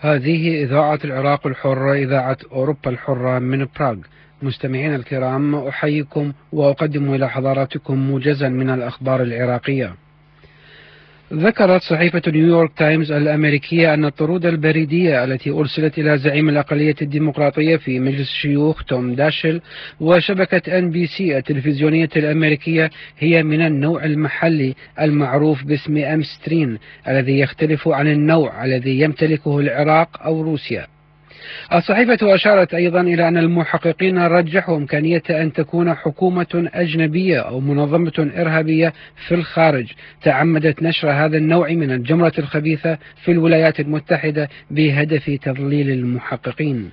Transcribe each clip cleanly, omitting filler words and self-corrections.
هذه إذاعة العراق الحرة، إذاعة أوروبا الحرة من براغ. مستمعين الكرام، أحييكم وأقدم إلى حضراتكم موجزا من الأخبار العراقية. ذكرت صحيفة نيويورك تايمز الأمريكية أن الطرود البريدية التي أرسلت إلى زعيم الأقلية الديمقراطية في مجلس الشيوخ توم داشل وشبكة NBC التلفزيونية الأمريكية هي من النوع المحلي المعروف باسم أمسترين، الذي يختلف عن النوع الذي يمتلكه العراق أو روسيا. الصحيفة أشارت أيضا إلى أن المحققين رجحوا إمكانية أن تكون حكومة أجنبية أو منظمة إرهابية في الخارج تعمدت نشر هذا النوع من الجمرة الخبيثة في الولايات المتحدة بهدف تضليل المحققين.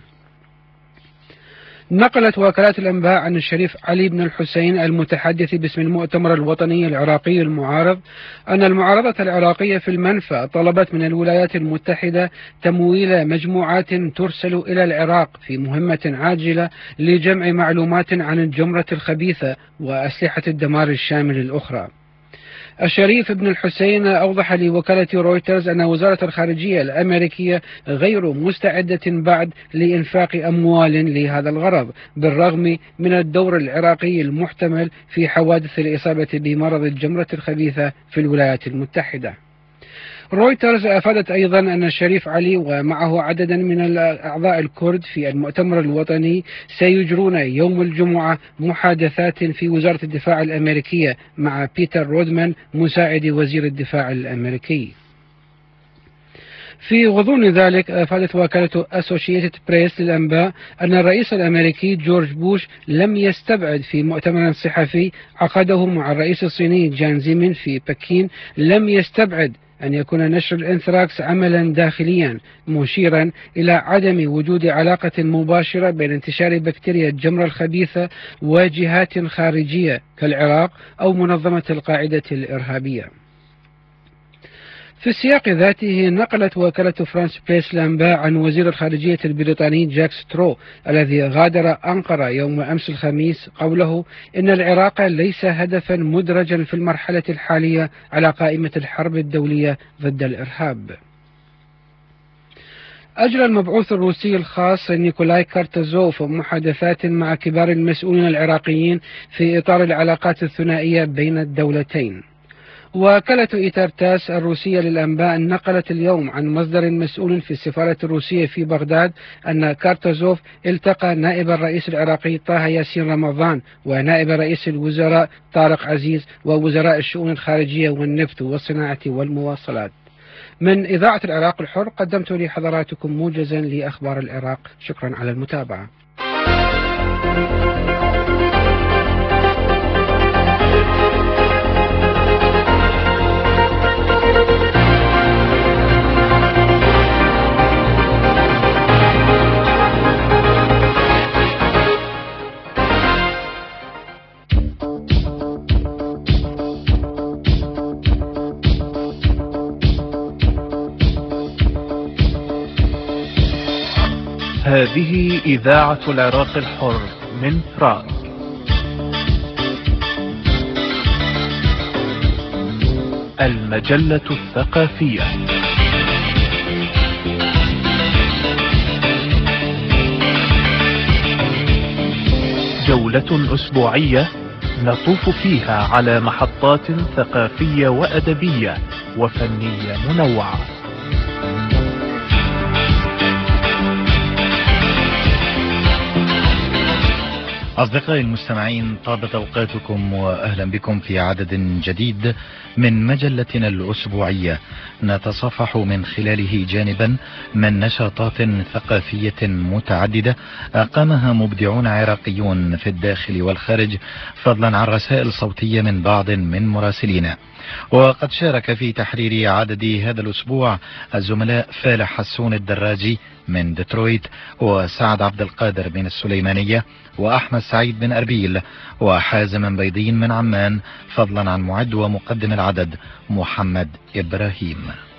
نقلت وكالات الأنباء عن الشريف علي بن الحسين المتحدث باسم المؤتمر الوطني العراقي المعارض أن المعارضة العراقية في المنفى طلبت من الولايات المتحدة تمويل مجموعات ترسل إلى العراق في مهمة عاجلة لجمع معلومات عن الجمرة الخبيثة وأسلحة الدمار الشامل الأخرى. الشريف بن الحسين أوضح لوكالة رويترز أن وزارة الخارجية الأمريكية غير مستعدة بعد لإنفاق أموال لهذا الغرض، بالرغم من الدور العراقي المحتمل في حوادث الإصابة بمرض الجمرة الخبيثة في الولايات المتحدة. رويترز أفادت أيضا أن الشريف علي ومعه عددا من الأعضاء الكرد في المؤتمر الوطني سيجرون يوم الجمعة محادثات في وزارة الدفاع الأمريكية مع بيتر رودمان مساعد وزير الدفاع الأمريكي. في غضون ذلك أفادت وكالة أسوشيتد بريس للأنباء أن الرئيس الأمريكي جورج بوش لم يستبعد في مؤتمر صحفي عقده مع الرئيس الصيني جان زيمين في بكين، لم يستبعد أن يكون نشر الانثراكس عملا داخليا، مشيرا إلى عدم وجود علاقة مباشرة بين انتشار بكتيريا الجمرة الخبيثة وجهات خارجية كالعراق أو منظمة القاعدة الإرهابية. في السياق ذاته نقلت وكالة فرانس بريس الأنباء عن وزير الخارجية البريطاني جاك سترو الذي غادر أنقرة يوم أمس الخميس قوله إن العراق ليس هدفا مدرجا في المرحلة الحالية على قائمة الحرب الدولية ضد الإرهاب. أجرى المبعوث الروسي الخاص نيكولاي كارتازوف محادثات مع كبار المسؤولين العراقيين في إطار العلاقات الثنائية بين الدولتين. وكالة إيتارتاس الروسية للأنباء نقلت اليوم عن مصدر مسؤول في السفارة الروسية في بغداد أن كارتازوف التقى نائب الرئيس العراقي طه ياسين رمضان ونائب رئيس الوزراء طارق عزيز ووزراء الشؤون الخارجية والنفط والصناعة والمواصلات. من إذاعة العراق الحر قدمت لحضراتكم موجزا لأخبار العراق. شكرا على المتابعة. هذه إذاعة العراق الحر من براغ. المجلة الثقافية. جولة أسبوعية نطوف فيها على محطات ثقافية وأدبية وفنية منوعة. أصدقائي المستمعين، طابت أوقاتكم وأهلا بكم في عدد جديد من مجلتنا الأسبوعية نتصفح من خلاله جانبا من نشاطات ثقافية متعددة أقامها مبدعون عراقيون في الداخل والخارج، فضلا عن رسائل صوتية من بعض من مراسلينا. وقد شارك في تحرير عدد هذا الأسبوع الزملاء فالح حسون الدراجي من ديترويت، وسعد عبد القادر من السليمانية، وأحمد سعيد من أربيل، وحازم بيضين من عمان، فضلا عن معد ومقدم العدد محمد إبراهيم.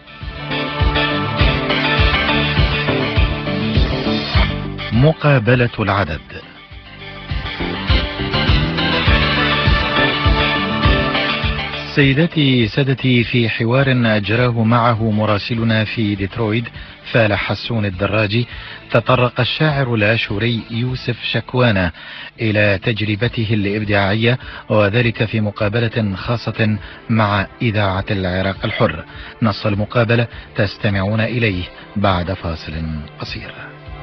مقابلة العدد. سيداتي سادتي، في حوار أجراه معه مراسلنا في ديترويت فالح حسون الدراجي، تطرق الشاعر الآشوري يوسف شكوانة إلى تجربته الإبداعية، وذلك في مقابلة خاصة مع إذاعة العراق الحر. نص المقابلة تستمعون إليه بعد فاصل قصير.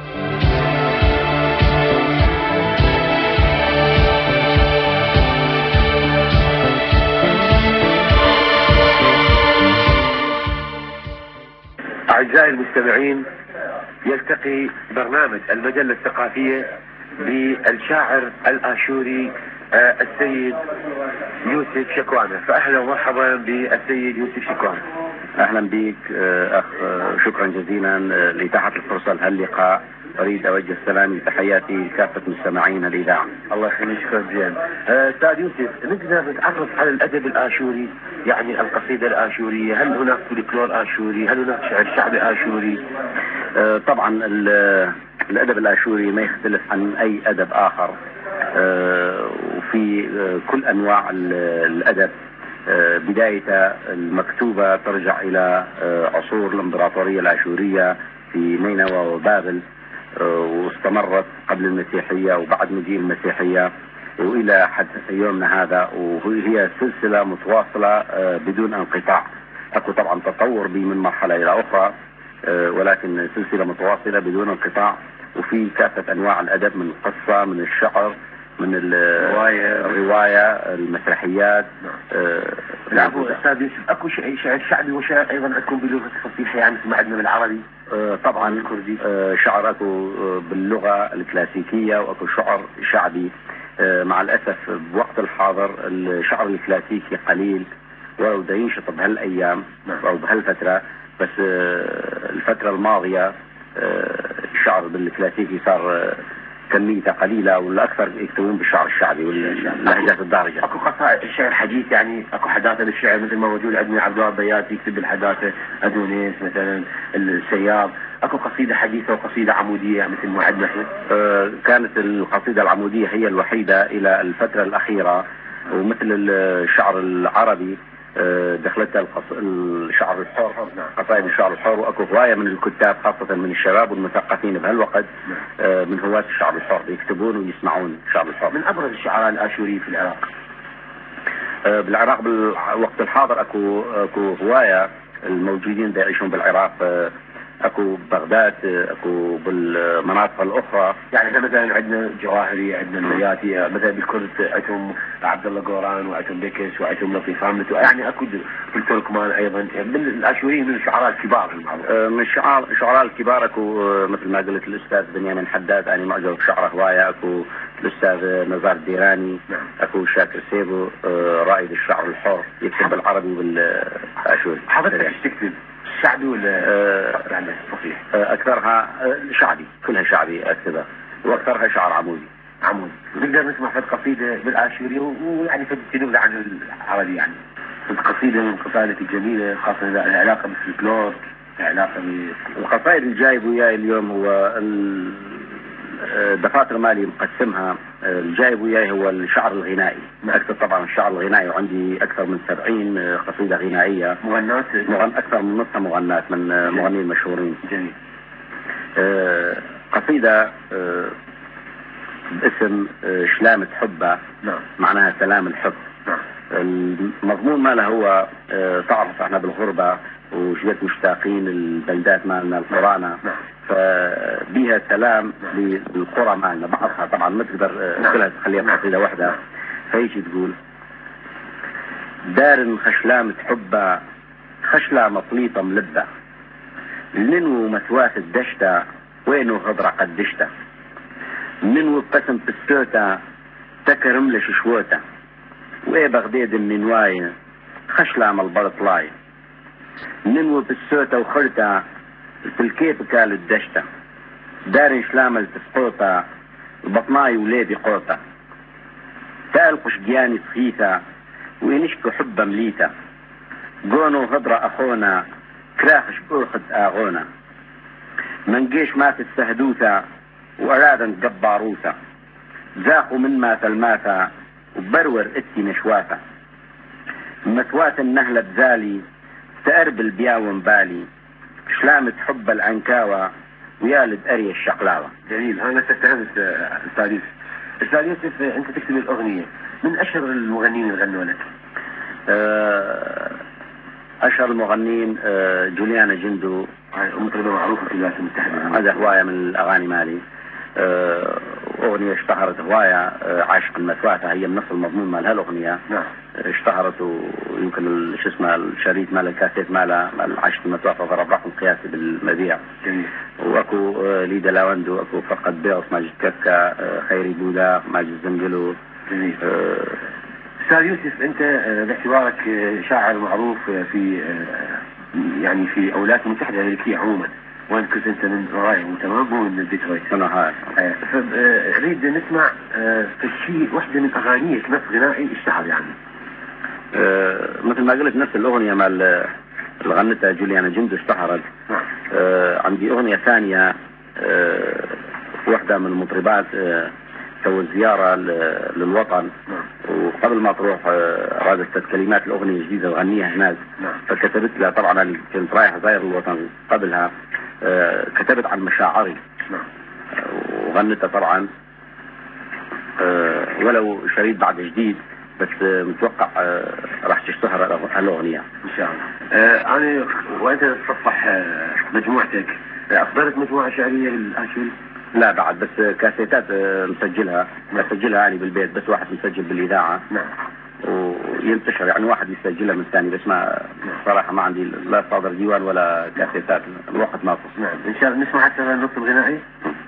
أعزائي المستمعين، يلتقي برنامج المجلة الثقافية بالشاعر الآشوري السيد يوسف شكوانة. فأهلا ومرحبا بالسيد يوسف شكوانة. أهلا بك أخ، شكرا جزيلا لإتاحة الفرصة لهاللقاء. أريد أوجه سلامي وتحياتي لكافة مستمعين الإذاعة. الله يخليك، شكرا جزيلا. أستاذ يوسف، نقدر نتعرف على الأدب الآشوري، يعني القصيدة الآشورية، هل هناك فولكلور آشوري؟ هل هناك شعر شعبي آشوري؟ طبعا الأدب الآشوري ما يختلف عن أي أدب آخر، وفي كل أنواع الأدب. بداية المكتوبة ترجع إلى عصور الإمبراطورية الآشورية في نينوى وبابل، واستمرت قبل المسيحية وبعد مجيء المسيحية وإلى حد يومنا هذا، وهي سلسلة متواصلة بدون انقطاع. أكو طبعا تطور بي من مرحلة إلى أخرى، ولكن سلسلة متواصلة بدون انقطاع، وفي كافة أنواع الأدب، من القصة، من الشعر، من الرواية، المسرحيات. نعم. أستاذ يوسف، أكو شعر شعبي وشعر أيضا أكو بلغة فصيحة، يعني ما عندنا بالعربي؟ طبعا شعر أكو باللغة الكلاسيكية وأكو شعر شعبي. مع الأسف بوقت الحاضر الشعر الكلاسيكي قليل وده ينشط بهالأيام أو بهالفترة، بس الفترة الماضية الشعر بالكلاسيكي صار كميته قليلة، والأكثر يكتبون بالشعر الشعبي واللهجات الدارجة. أكو قصائد الشعر حديث، يعني أكو حداثة بالشعر مثل ما موجود عندنا عبد الله البياتي يكتب بالحداثة، أدونيس مثلا، السياب. أكو قصيدة حديثة وقصيدة عمودية مثل ما عندنا احنا؟ كانت القصيدة العمودية هي الوحيدة إلى الفترة الأخيرة، ومثل الشعر العربي دخلتها الشعر الحر، قصائد الشعر الحر. واكو هوايه من الكتاب خاصه من الشباب والمثقفين بهالوقت من هواة الشعر الحر يكتبون ويسمعون الشعر الحر. من ابرز الشعراء الآشوريين في العراق؟ بالعراق بالوقت الحاضر اكو هوايه الموجودين يعيشون بالعراق، اكو بغداد، اكو بالمناطق الاخرى. يعني مثلا عندنا جواهري، عندنا البياتي، مثلا بالكرد عندهم عبد الله قوران وعندهم بكس وعندهم لطيف حامد، يعني اكو في التركمان ايضا. من الآشوريين من الشعراء الكبار من الشعراء الكبار اكو مثل ما قلت الاستاذ بنيامين حداد، يعني معجب بشعره هوايه. اكو الاستاذ نزار الديراني، اكو شاكر سيبو رائد الشعر الحر يكتب بالعربي والآشوري. حضرتك ايش تكتب؟ شعبي ولا يعني فصيح؟ اكثرها شعبي، كلها شعبي اكتبها، واكثرها شعر عمودي. نقدر نسمع في القصيدة بالآشوري ويعني نبذة عن العربي، يعني القصيدة من القصائد الجميلة خاصة لها علاقة بالفلكلور، علاقة القصائد الجايب وياي اليوم هو دفاتر مالي مقسمها. الجايب وياي هو الشعر الغنائي، اكثر طبعا الشعر الغنائي، وعندي اكثر من 70 قصيدة غنائية مغنات، اكثر من نصها مغنات من مغنيين مشهورين. جميل. قصيدة باسم شلامة حبة، معناها سلام الحب. المضمون مالها هو تعرف احنا بالغربة وشبت مشتاقين البلدات مالنا القرانا، فبيها سلام للقرى مالنا بعضها طبعا ما تقدر كلها تخليها قصيدة واحدة. فيجي تقول: دار خشلامة حبة، خشلة مطليطة ملبة، لنو مثواث الدشتة، وينو غضرة قدشتة، منو بقسم في السوتة، تكرم لش شوتة، وإيه بغداد النواية، خشلة مالبرطلاية، منو بالسوتة وخرتة، في الكيف كال الدشتة، دار شلامة التسقوطة، البطناي ولادي قوطة، تالقش جياني سخيثة، وينشكو حبة مليتة، قونو غضرة أخونا، كراخش بأخذ آغونا، منقيش مات السهدوثة، وأرادا قباروثة، ذاقوا من مات الماثة، وبرور اتي نشواثة، مثوات النهلة بزالي تقربل بياوم بالي شلامة حب العنكاوة ويالد أري الشقلاوة. جميل. أنا اتهمت أستاذ يوسف. أستاذ يوسف أنت تكتب الأغنية، من أشهر المغنيين اللي غنوا لك؟ أشهر المغنيين جوليانا جندو، مطربة معروفة في الولايات المتحدة. هذا هواية من الأغاني مالي. أغنية اشتهرت هواية عاشق المثواتة، هي من نفس المضمون مال هالأغنية. نعم. اشتهرت ويمكن شو اسمه الشريط مال الكاسيت مال عاشق المثواتة ضرب رقم قياسي بالمبيع. جميل. واكو ليدا لاوندو، اكو فقد بيوس، ماجد ككا، خيري بولا، ماجد زنجلو. جميل. أستاذ يوسف أنت باعتبارك شاعر معروف في يعني في الولايات المتحدة الأمريكية عموما، وأنت كنت أنت من أورايو تمام، مو من ديترويت. أنا هاي. فأريد نسمع شيء واحدة من أغانيك نص غنائي اشتهر يعني. مثل ما قلت نفس الأغنية مال اللي غنتها جوليانا جندو اشتهرت. نعم. عندي أغنية ثانية واحدة من المطربات سوت زيارة للوطن. نعم. وقبل ما تروح رادت كلمات الأغنية الجديدة وغنيها هناك. نعم. فكتبت لها، طبعا أنا كنت رايح زاير الوطن قبلها، كتبت عن مشاعري. نعم. وغنتها طبعا ولو شريط بعد جديد، بس متوقع راح تشتهر الأغنية إن شاء الله. أنا وأنت تصفح مجموعتك، أصدرت مجموعة شعرية للآشوري؟ لا بعد، بس كاسيتات مسجلها. مسجلها يعني بالبيت، بس واحد مسجل بالإذاعة. نعم. وينتشر يعني واحد يسجلها من الثاني، بس ما صراحة ما عندي لا صادر ديوان ولا كاسيتات، الوقت ما فصل. نعم. إن شاء الله نسمع حتى النص الغنائي.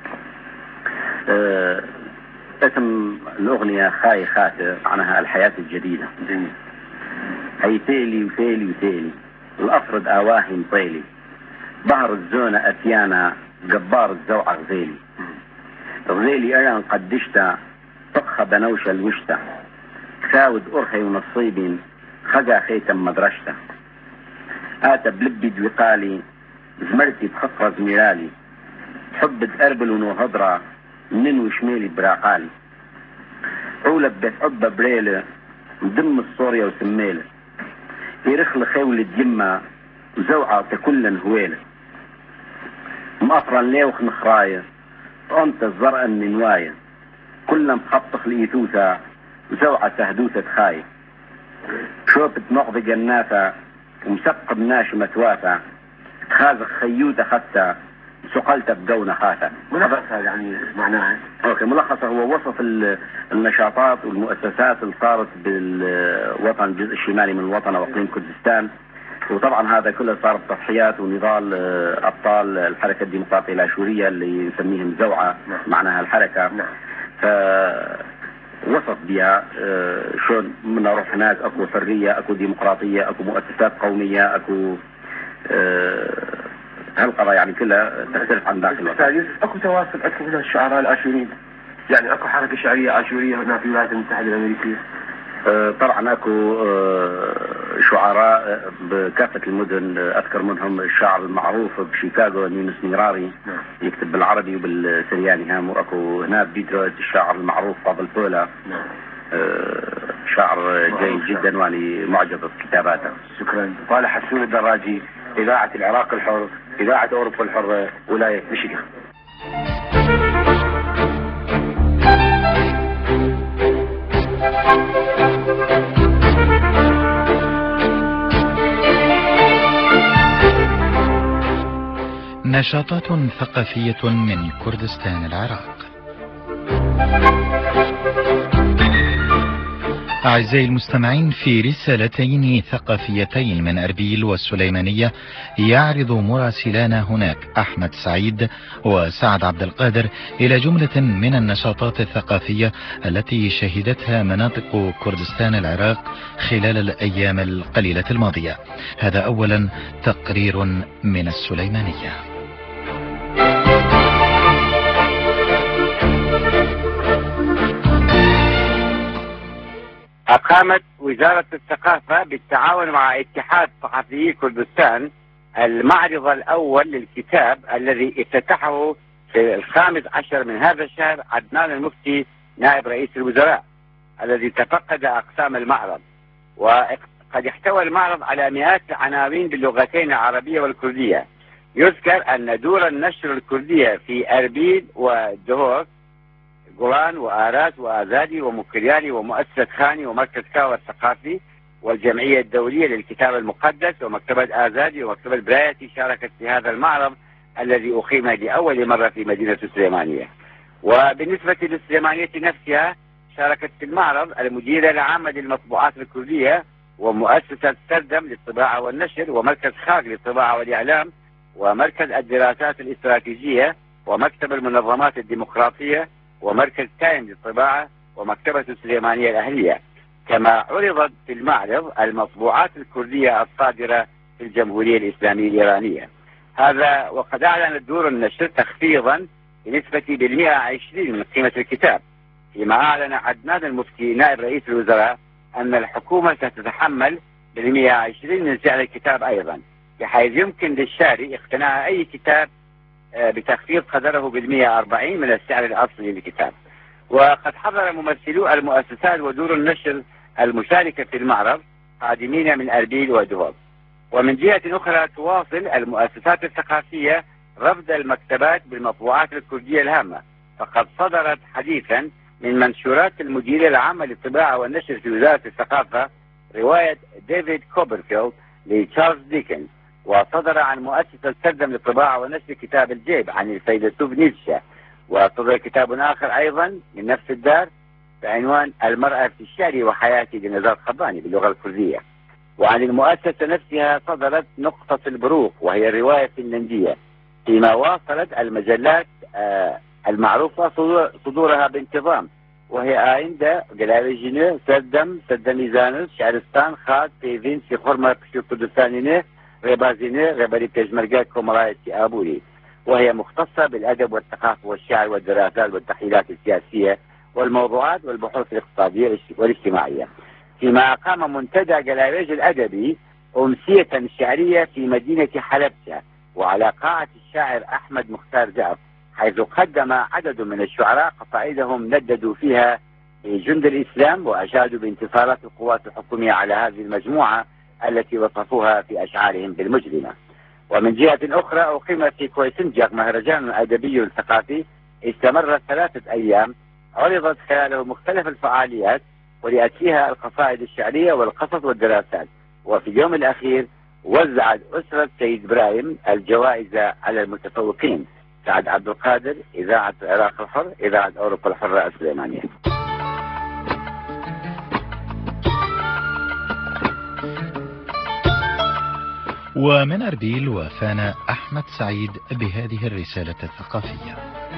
اسم الأغنية خاي خاطر، معناها الحياة الجديدة. جميل. هي تيلي وتيلي وتيلي الأفرد آواهي مطيلي، ظهر الزونة أتيانا جبار الزوعة غزيلي، غزيلي أيان قدشتا طبخة بنوشة الوشتا، ساود أرخي ونصيب خجا خيتم مدرشتا، آتا بلبي دوقالي زمرتي بخطرة زميرالي، حب تقربل ونوهضرة منين وشميلي براقالي، عولة بتعبة بريلة مدم الصوريا وسميلة، يرخل خيولة جمة وزوعة تكلن هويلة، مقطرا ليوخ نخراية أنت الزرقاء النواية، كلها مخطخ لإيثوثة وزوعة تهدوثة خاية، شوبة نقض جناثة ومسقب ناشي متواثة، خازق خيوتة خطة سقلت بجونة خاثة. ملخصها يعني معناها؟ اوكي، ملخصها هو وصف النشاطات والمؤسسات اللي صارت بالوطن الجزء الشمالي من الوطن واقليم كردستان، وطبعا هذا كله صار بتضحيات ونضال ابطال الحركة الديمقراطية الآشورية اللي نسميهم زوعة. نعم. معناها الحركة. نعم. فوصف بها شلون من نروح هناك اكو حرية، اكو ديمقراطية، اكو مؤسسات قومية، اكو هالقضايا يعني كلها تختلف عن داخل الوطن. اكو تواصل اكو من الشعراء الآشوريين، يعني اكو حركة شعرية آشورية هنا في الولايات المتحدة الأمريكية؟ طبعا اكو شعراء بكافة المدن، اذكر منهم الشاعر المعروف بشيكاغو نينوس ميراري. نعم. يكتب بالعربي وبالسرياني هم، واكو هنا بديترويت الشاعر المعروف فاضل بولا. نعم. شاعر جيد جدا واني معجب بكتاباته. شكرا. طالع حسون الدراجي، إذاعة العراق الحر، إذاعة أوروبا الحرة، ولاية ميشيغان. نشاطات ثقافية من كردستان العراق. أعزائي المستمعين، في رسالتين ثقافيتين من أربيل والسليمانية يعرض مراسلان هناك أحمد سعيد وسعد عبد القادر إلى جملة من النشاطات الثقافية التي شهدتها مناطق كردستان العراق خلال الأيام القليلة الماضية. هذا أولا تقرير من السليمانية. أقامت وزارة الثقافة بالتعاون مع اتحاد صحفيي كردستان المعرض الأول للكتاب الذي افتتحه في 15 من هذا الشهر عدنان المفتي نائب رئيس الوزراء، الذي تفقد أقسام المعرض قد احتوى المعرض على مئات العناوين باللغتين العربية والكردية. يذكر أن دور النشر الكردية في أربيل ودهوك جولان وآرات وآزادي ومكريالي ومؤسسة خاني ومركز كاوى الثقافي والجمعية الدولية للكتاب المقدس ومكتبة آزادي ومكتبة برايتي شاركت في هذا المعرض الذي أقيم لأول مرة في مدينة السليمانية. وبالنسبة للسليمانية نفسها شاركت في المعرض المديرة العامة للمطبوعات الكردية ومؤسسة سردم للطباعة والنشر ومركز خاغ للطباعة والإعلام ومركز الدراسات الاستراتيجية ومكتب المنظمات الديمقراطية ومركز تايم للطباعة ومكتبة السليمانية الأهلية. كما عرضت في المعرض المطبوعات الكردية الصادرة في الجمهورية الإسلامية الإيرانية. هذا وقد أعلن دور النشر تخفيضا بنسبة 120 من قيمة الكتاب، فيما أعلن عدنان المفتي نائب رئيس الوزراء أن الحكومة ستتحمل 120 من سعر الكتاب أيضا، بحيث يمكن للشاري اقتناء أي كتاب بتخفيض قدره 140 من السعر الأصلي للكتاب. وقد حضر ممثلو المؤسسات ودور النشر المشاركة في المعرض قادمين من أربيل ودهوك. ومن جهة أخرى تواصل المؤسسات الثقافية رفض المكتبات بالمطبوعات الكردية الهامة، فقد صدرت حديثا من منشورات المديرية العامة للطباعة والنشر في وزارة الثقافة رواية ديفيد كوبرفيلد لتشارلز ديكنز، وصدر عن مؤسسة سردم للطباعة والنشر كتاب الجيب عن الفيلسوف نيتشه، وصدر كتاب آخر أيضا من نفس الدار بعنوان المرأة في الشعر وحياتي لنزار قباني باللغة الكردية. وعن المؤسسة نفسها صدرت نقطة البروق وهي رواية فنلندية، فيما واصلت المجلات المعروفة صدورها بانتظام، وهي آيندا، جلاويجيني، سردم، سردميزانوس، شعرستان، خاد، بيفين، سيخورما، بشو كردستانيني، ريبازيني، غبري بيجمرقات، كومرايتي آبوري، وهي مختصة بالأدب والثقافة والشعر والدراسات والتحليلات السياسية والموضوعات والبحوث الاقتصادية والاجتماعية. فيما أقام منتدى جلاويج الأدبي أمسية شعرية في مدينة حلبشة وعلى قاعة الشاعر أحمد مختار جعف، حيث قدم عدد من الشعراء قصائدهم نددوا فيها جند الإسلام وأشادوا بانتصارات القوات الحكومية على هذه المجموعة التي وصفوها في أشعارهم بالمجرمة. ومن جهة أخرى أقيم في كويسنجاق مهرجان أدبي ثقافي استمر 3 أيام، عرضت خلاله مختلف الفعاليات ولأت فيها القصائد الشعرية والقصص والدراسات. وفي اليوم الأخير وزعت أسرة سيد إبراهيم الجوائز على المتفوقين. سعد عبد القادر، إذاعة العراق الحر، إذاعة أوروبا الحرة السليمانية. ومن أربيل وفانا أحمد سعيد بهذه الرسالة الثقافية.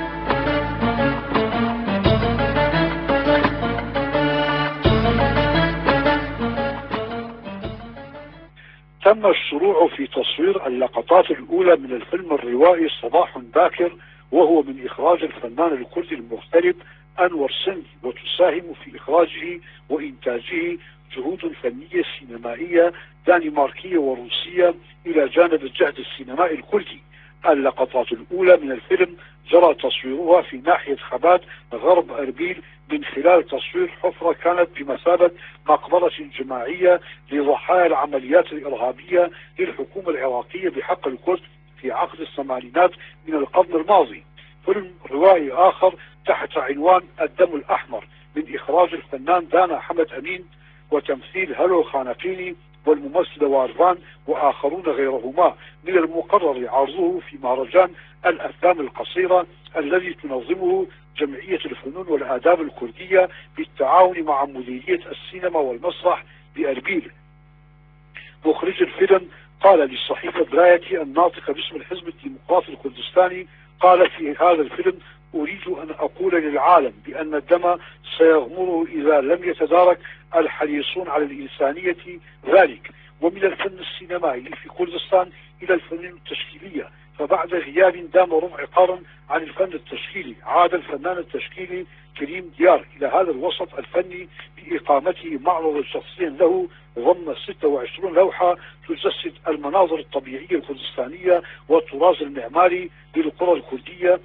تم الشروع في تصوير اللقطات الأولى من الفيلم الروائي صباح باكر، وهو من إخراج الفنان الكردي المغترب أنور سندي، وتساهم في إخراجه وإنتاجه جهود فنية سينمائية دنماركية وروسية إلى جانب الجهد السينمائي الكردي. اللقطات الأولى من الفيلم جرى تصويرها في ناحية خبات غرب أربيل من خلال تصوير حفرة كانت بمثابة مقبرة جماعية لضحايا العمليات الإرهابية للحكومة العراقية بحق الكرد في عقد الثمانينات من القرن الماضي. فيلم روائي آخر تحت عنوان الدم الأحمر من إخراج الفنان دانا حمد أمين وتمثيل هلو خانقيني والممثل وارفان وآخرون غيرهما، من المقرر عرضه في مهرجان الأفلام القصيرة الذي تنظمه جمعية الفنون والآداب الكردية بالتعاون مع مديرية السينما والمسرح بأربيل. مخرج الفيلم قال للصحيفة برايتي الناطقة باسم الحزب الديمقراطي الكردستاني، قال في هذا الفيلم: أريد أن أقول للعالم بأن الدم سيغمره إذا لم يتدارك الحريصون على الإنسانية ذلك. ومن الفن السينمائي في كردستان إلى الفنون التشكيلية، فبعد غياب دام ربع قرن عن الفن التشكيلي عاد الفنان التشكيلي كريم ديار إلى هذا الوسط الفني بإقامته معرض شخصيا له ضمن 26 لوحة تجسد المناظر الطبيعية الكردستانية والطراز المعماري للقرى الكردية،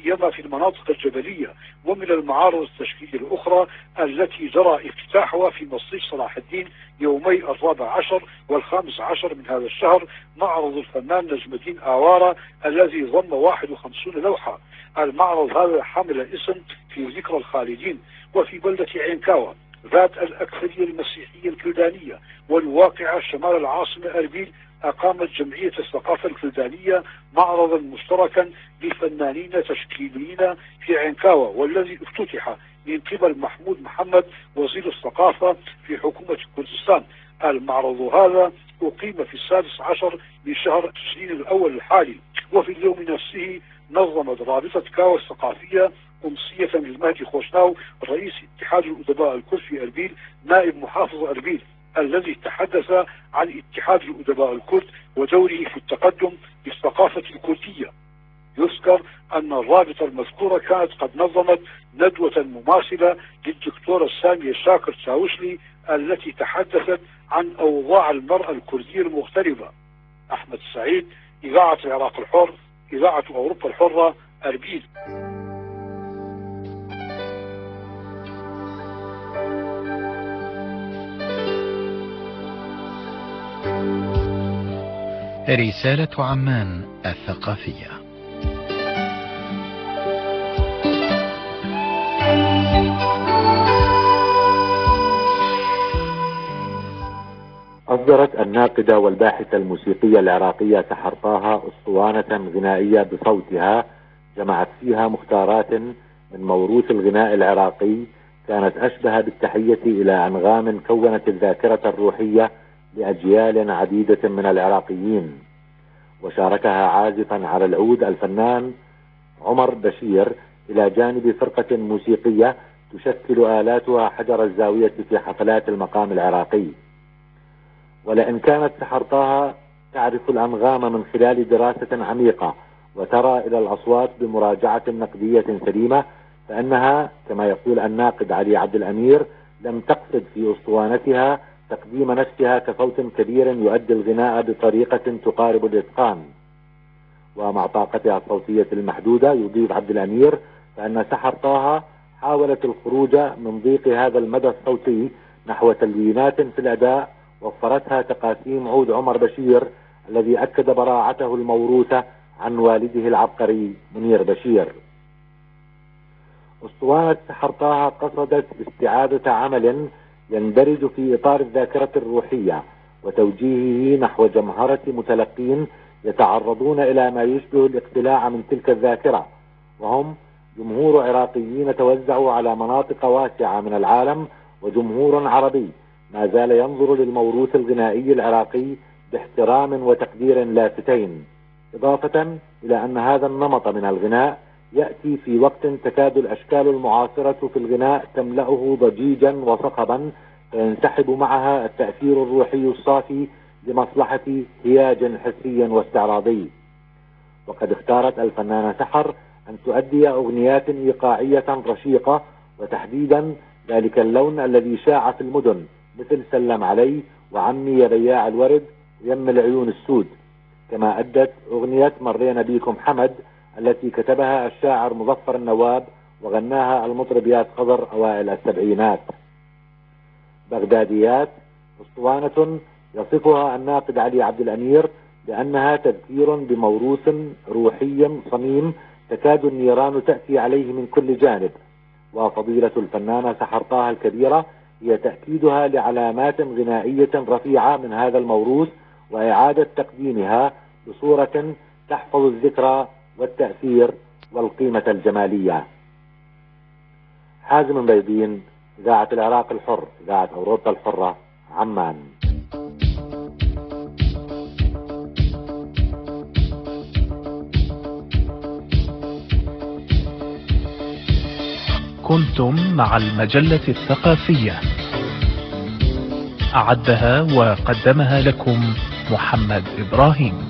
سيما في المناطق الجبلية، ومن المعارض التشكيلية الأخرى التي جرى افتتاحها في مصيف صلاح الدين يومي 14 و15 من هذا الشهر معرض الفنان نجم الدين آوارة الذي ضم 51 لوحة. المعرض هذا حمل اسم في ذكرى الخالدين. وفي بلدة عينكاوة ذات الأكثرية المسيحية الكلدانية والواقعة شمال العاصمة أربيل، أقامت جمعية الثقافة الكلدانية معرضا مشتركا لفنانين تشكيليين في عينكاوة، والذي افتتح من قبل محمود محمد وزير الثقافة في حكومة كردستان. المعرض هذا أقيم في 16 من شهر تشرين الأول الحالي. وفي اليوم نفسه نظمت رابطة كاوة الثقافية أمسية للمهدي خوشناو رئيس اتحاد الأدباء الكرد في أربيل نائب محافظ أربيل، الذي تحدث عن اتحاد الأدباء الكرد ودوره في التقدم بالثقافة الكردية. يذكر أن الرابطة المذكورة كانت قد نظمت ندوة مماثلة للدكتورة سامية شاكر تاوشلي التي تحدثت عن أوضاع المرأة الكردية المغتربة. أحمد سعيد، إذاعة العراق الحر، إذاعة أوروبا الحرة، أربيل. رسالة عمان الثقافية. أصدرت الناقدة والباحثة الموسيقية العراقية سحر طه أسطوانة غنائية بصوتها جمعت فيها مختارات من موروث الغناء العراقي كانت أشبه بالتحية إلى أنغام كونت الذاكرة الروحية لأجيال عديدة من العراقيين. وشاركها عازفا على العود الفنان عمر بشير إلى جانب فرقة موسيقية تشكل آلاتها حجر الزاوية في حفلات المقام العراقي. ولئن كانت سحر طه تعرف الأنغام من خلال دراسة عميقة وترى إلى الأصوات بمراجعة نقدية سليمة، فإنها كما يقول الناقد علي عبد الأمير لم تقصد في أسطوانتها تقديم نفسها كصوت كبير يؤدي الغناء بطريقة تقارب الإتقان. ومع طاقتها الصوتية المحدودة يضيف عبد الأمير فإن سحر طه حاولت الخروج من ضيق هذا المدى الصوتي نحو تلوينات في الأداء وفرتها تقاسيم عود عمر بشير الذي أكد براعته الموروثة عن والده العبقري منير بشير. أسطوانة سحر طه قصدت استعادة عمل يندرج في إطار الذاكرة الروحية وتوجيهه نحو جمهرة متلقين يتعرضون إلى ما يشبه الاقتلاع من تلك الذاكرة، وهم جمهور عراقيين توزعوا على مناطق واسعة من العالم وجمهور عربي ما زال ينظر للموروث الغنائي العراقي باحترام وتقدير لافتين، إضافة إلى أن هذا النمط من الغناء يأتي في وقت تكاد الأشكال المعاصرة في الغناء تملأه ضجيجا وصخبا فينسحب معها التأثير الروحي الصافي لمصلحة هياج حسي واستعراضي. وقد اختارت الفنانة سحر أن تؤدي أغنيات إيقاعية رشيقة، وتحديدا ذلك اللون الذي شاع في المدن مثل سلم علي وعمي يا بياع الورد ويم العيون السود، كما أدت أغنية مرينا بيكم حمد التي كتبها الشاعر مظفر النواب وغناها المطرب ياس خضر أوائل السبعينات. بغداديات أسطوانة يصفها الناقد علي عبد الأمير بأنها تذكير بموروث روحي صميم تكاد النيران تأتي عليه من كل جانب. وفضيلة الفنانة سحر طه الكبيرة هي تأكيدها لعلامات غنائية رفيعة من هذا الموروث وإعادة تقديمها بصورة تحفظ الذكرى والتأثير والقيمة الجمالية. حازم بيضين، إذاعة العراق الحر، إذاعة أوروبا الحرة، عمان. كنتم مع المجلة الثقافية، أعدها وقدمها لكم محمد إبراهيم.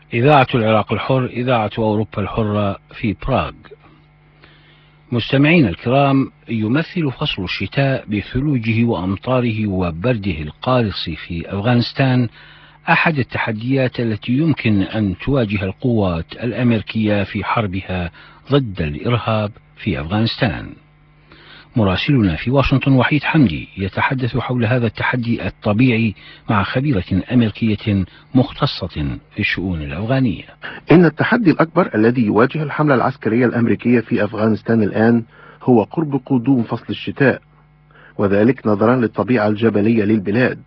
إذاعة العراق الحر، إذاعة أوروبا الحرة في براغ. مستمعين الكرام، يمثل فصل الشتاء بثلوجه وأمطاره وبرده القارص في أفغانستان أحد التحديات التي يمكن أن تواجه القوات الأمريكية في حربها ضد الإرهاب في أفغانستان. مراسلنا في واشنطن وحيد حمدي يتحدث حول هذا التحدي الطبيعي مع خبيرة أمريكية مختصة في الشؤون الأفغانية. إن التحدي الأكبر الذي يواجه الحملة العسكرية الأمريكية في أفغانستان الآن هو قرب قدوم فصل الشتاء، وذلك نظرا للطبيعة الجبلية للبلاد،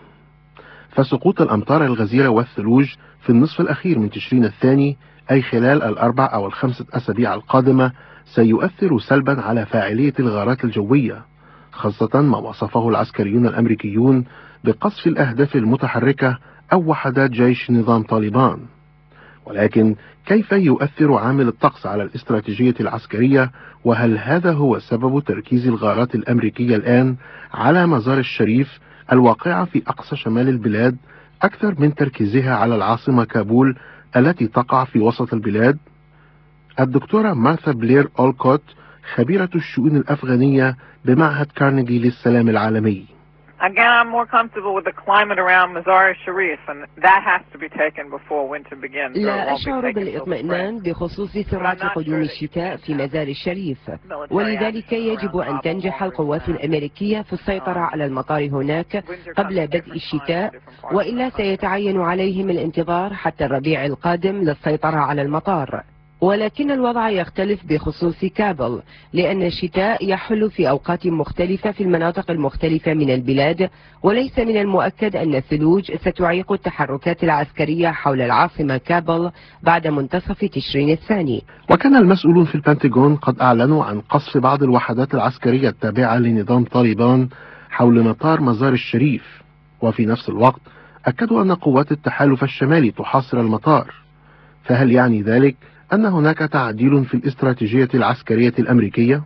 فسقوط الأمطار الغزيرة والثلوج في النصف الأخير من تشرين الثاني، أي خلال الأربع أو الخمسة أسابيع القادمة، سيؤثر سلبا على فاعلية الغارات الجوية، خاصة ما وصفه العسكريون الأمريكيون بقصف الأهداف المتحركة أو وحدات جيش نظام طالبان. ولكن كيف يؤثر عامل الطقس على الاستراتيجية العسكرية؟ وهل هذا هو سبب تركيز الغارات الأمريكية الآن على مزار الشريف الواقعة في أقصى شمال البلاد أكثر من تركيزها على العاصمة كابول التي تقع في وسط البلاد؟ الدكتورة مارثا بلير أولكوت، خبيرة الشؤون الأفغانية بمعهد كارنيجي للسلام العالمي. Again, I'm more comfortable with the climate around Mazar-e-Sharif, and that has to be taken before winter begins. لا أشعر بالاطمئنان بخصوص سرعة قدوم الشتاء في مزار الشريف، ولذلك يجب أن تنجح القوات الأمريكية في السيطرة على المطار هناك قبل بدء الشتاء، وإلا سيتعين عليهم الانتظار حتى الربيع القادم للسيطرة على المطار. ولكن الوضع يختلف بخصوص كابل، لأن الشتاء يحل في أوقات مختلفة في المناطق المختلفة من البلاد، وليس من المؤكد أن الثلوج ستعيق التحركات العسكرية حول العاصمة كابل بعد منتصف تشرين الثاني. وكان المسؤولون في البنتاغون قد أعلنوا عن قصف بعض الوحدات العسكرية التابعة لنظام طالبان حول مطار مزار الشريف، وفي نفس الوقت أكدوا أن قوات التحالف الشمالي تحاصر المطار. فهل يعني ذلك أن هناك تعديل في الاستراتيجية العسكرية الأمريكية؟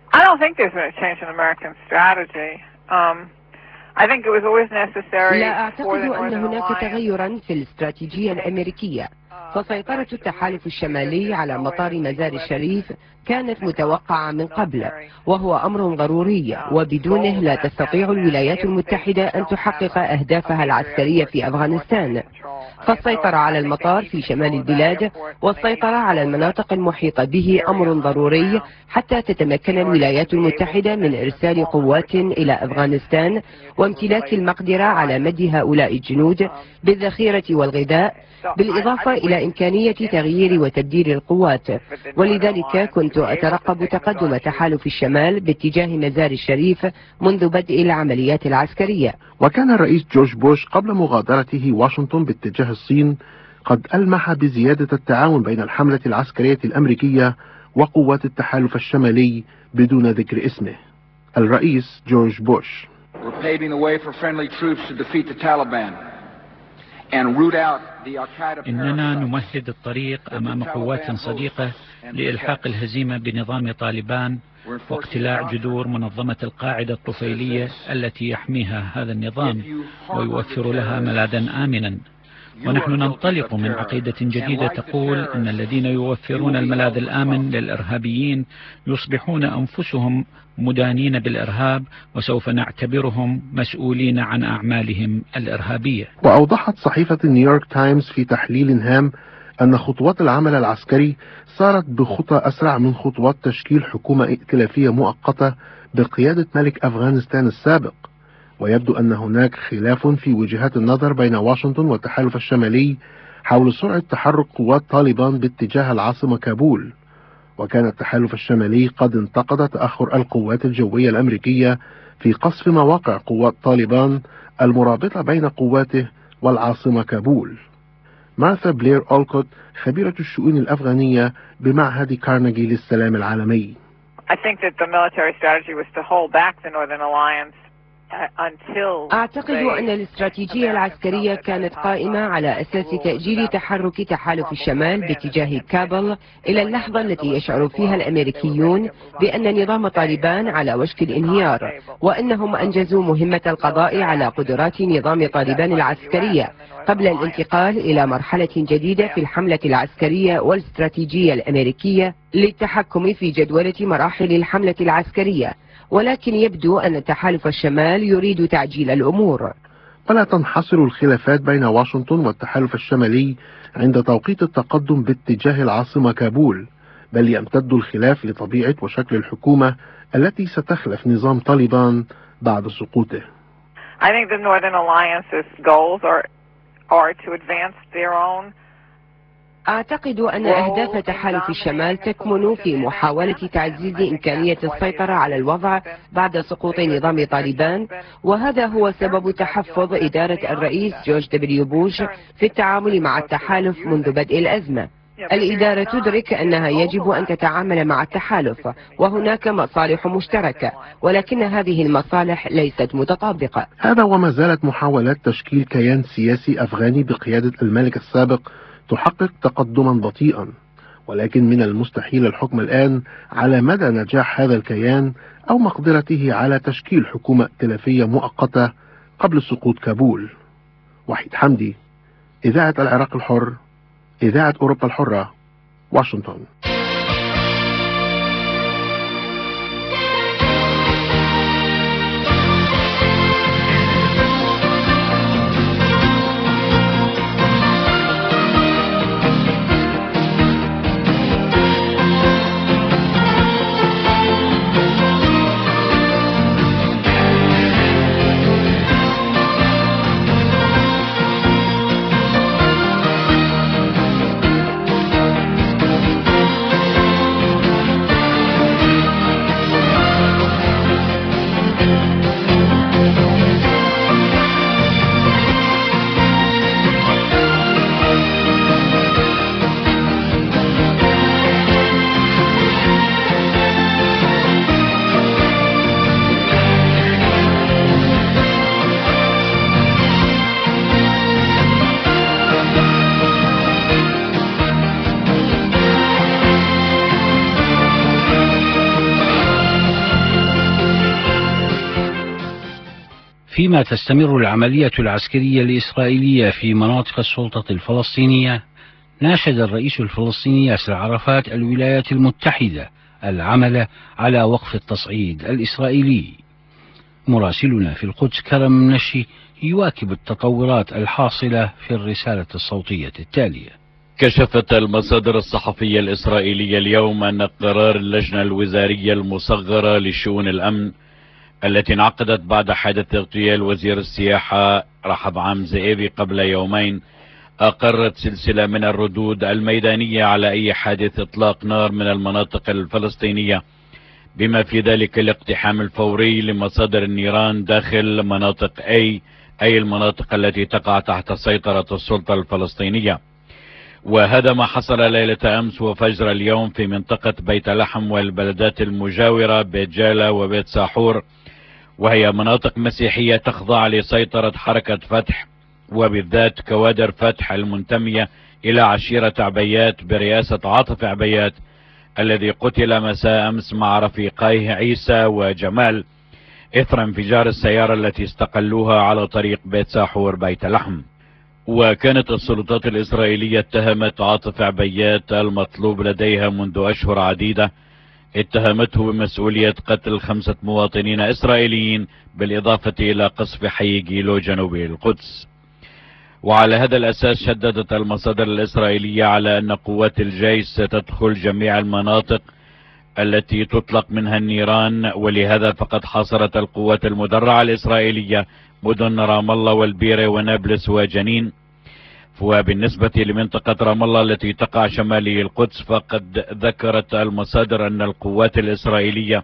لا أعتقد أن هناك تغيرا في الاستراتيجية الأمريكية، فسيطرة التحالف الشمالي على مطار مزار الشريف كانت متوقعة من قبل، وهو أمر ضروري، وبدونه لا تستطيع الولايات المتحدة أن تحقق أهدافها العسكرية في أفغانستان. فالسيطرة على المطار في شمال البلاد والسيطرة على المناطق المحيطة به أمر ضروري حتى تتمكن الولايات المتحدة من إرسال قوات إلى أفغانستان وامتلاك المقدرة على مد هؤلاء الجنود بالذخيرة والغذاء، بالإضافة إلى إمكانية تغيير وتبديل القوات. ولذلك كنت أترقب تقدم تحالف الشمال باتجاه مزار الشريف منذ بدء العمليات العسكرية. وكان الرئيس جورج بوش قبل مغادرته واشنطن باتجاه الصين قد ألمح بزيادة التعاون بين الحملة العسكرية الأمريكية وقوات التحالف الشمالي بدون ذكر اسمه. الرئيس جورج بوش: إننا نمهد الطريق أمام قوات صديقة لإلحاق الهزيمة بنظام طالبان واقتلاع جذور منظمة القاعدة الطفيلية التي يحميها هذا النظام ويوفر لها ملاذا آمنا. ونحن ننطلق من عقيدة جديدة تقول أن الذين يوفرون الملاذ الآمن للإرهابيين يصبحون أنفسهم مدانين بالإرهاب، وسوف نعتبرهم مسؤولين عن أعمالهم الإرهابية. وأوضحت صحيفة نيويورك تايمز في تحليل هام أن خطوات العمل العسكري صارت بخطى أسرع من خطوات تشكيل حكومة ائتلافية مؤقتة بقيادة ملك أفغانستان السابق، ويبدو أن هناك خلاف في وجهات النظر بين واشنطن والتحالف الشمالي حول سرعة تحرك قوات طالبان باتجاه العاصمة كابول. وكان التحالف الشمالي قد انتقد تأخر القوات الجوية الأمريكية في قصف مواقع قوات طالبان المرابطة بين قواته والعاصمة كابول. مارثا بلير أولكوت، خبيرة الشؤون الأفغانية بمعهد كارنيجي للسلام العالمي: أعتقد أن الاستراتيجية العسكرية كانت قائمة على أساس تأجيل تحرك تحالف الشمال باتجاه كابل إلى اللحظة التي يشعر فيها الأمريكيون بأن نظام طالبان على وشك الانهيار، وأنهم أنجزوا مهمة القضاء على قدرات نظام طالبان العسكرية قبل الانتقال إلى مرحلة جديدة في الحملة العسكرية والاستراتيجية الأمريكية للتحكم في جدولة مراحل الحملة العسكرية. ولكن يبدو أن تحالف الشمال يريد تعجيل الأمور. ولا تنحصر الخلافات بين واشنطن والتحالف الشمالي عند توقيت التقدم باتجاه العاصمة كابول، بل يمتد الخلاف لطبيعة وشكل الحكومة التي ستخلف نظام طالبان بعد سقوطه. I think the Northern Alliance's goals are to advance their own. أعتقد أن أهداف تحالف الشمال تكمن في محاولة تعزيز إمكانية السيطرة على الوضع بعد سقوط نظام طالبان، وهذا هو سبب تحفظ إدارة الرئيس جورج دبليو بوش في التعامل مع التحالف منذ بدء الأزمة. الإدارة تدرك أنها يجب أن تتعامل مع التحالف وهناك مصالح مشتركة، ولكن هذه المصالح ليست متطابقة. هذا وما زالت محاولات تشكيل كيان سياسي أفغاني بقيادة الملك السابق تحقق تقدما بطيئا، ولكن من المستحيل الحكم الآن على مدى نجاح هذا الكيان أو مقدرته على تشكيل حكومة ائتلافية مؤقتة قبل سقوط كابول. وحيد حمدي، إذاعة العراق الحر، إذاعة أوروبا الحرة، واشنطن. فيما تستمر العملية العسكرية الإسرائيلية في مناطق السلطة الفلسطينية، ناشد الرئيس الفلسطيني ياسر عرفات الولايات المتحدة العمل على وقف التصعيد الإسرائيلي. مراسلنا في القدس كرم نشي يواكب التطورات الحاصلة في الرسالة الصوتية التالية. كشفت المصادر الصحفية الإسرائيلية اليوم أن قرار اللجنة الوزارية المصغرة لشؤون الأمن التي انعقدت بعد حادث اغتيال وزير السياحة رحب عام زئيبي قبل يومين أقرت سلسلة من الردود الميدانية على أي حادث إطلاق نار من المناطق الفلسطينية، بما في ذلك الاقتحام الفوري لمصادر النيران داخل مناطق أي المناطق التي تقع تحت سيطرة السلطة الفلسطينية. وهذا ما حصل ليلة أمس وفجر اليوم في منطقة بيت لحم والبلدات المجاورة بيت جالة وبيت ساحور، وهي مناطق مسيحية تخضع لسيطرة حركة فتح، وبالذات كوادر فتح المنتمية إلى عشيرة عبيات برئاسة عاطف عبيات الذي قتل مساء أمس مع رفيقيه عيسى وجمال إثر انفجار السيارة التي استقلوها على طريق بيت ساحور بيت لحم. وكانت السلطات الإسرائيلية اتهمت عاطف عبيات المطلوب لديها منذ أشهر عديدة، اتهمته بمسؤولية قتل 5 مواطنين إسرائيليين بالإضافة إلى قصف حي جيلو جنوبي القدس. وعلى هذا الأساس شددت المصادر الإسرائيلية على أن قوات الجيش ستدخل جميع المناطق التي تطلق منها النيران، ولهذا فقد حاصرت القوات المدرعة الإسرائيلية مدن رام الله والبيرة ونابلس وجنين. وبالنسبة لمنطقة رام الله التي تقع شمالي القدس، فقد ذكرت المصادر أن القوات الإسرائيلية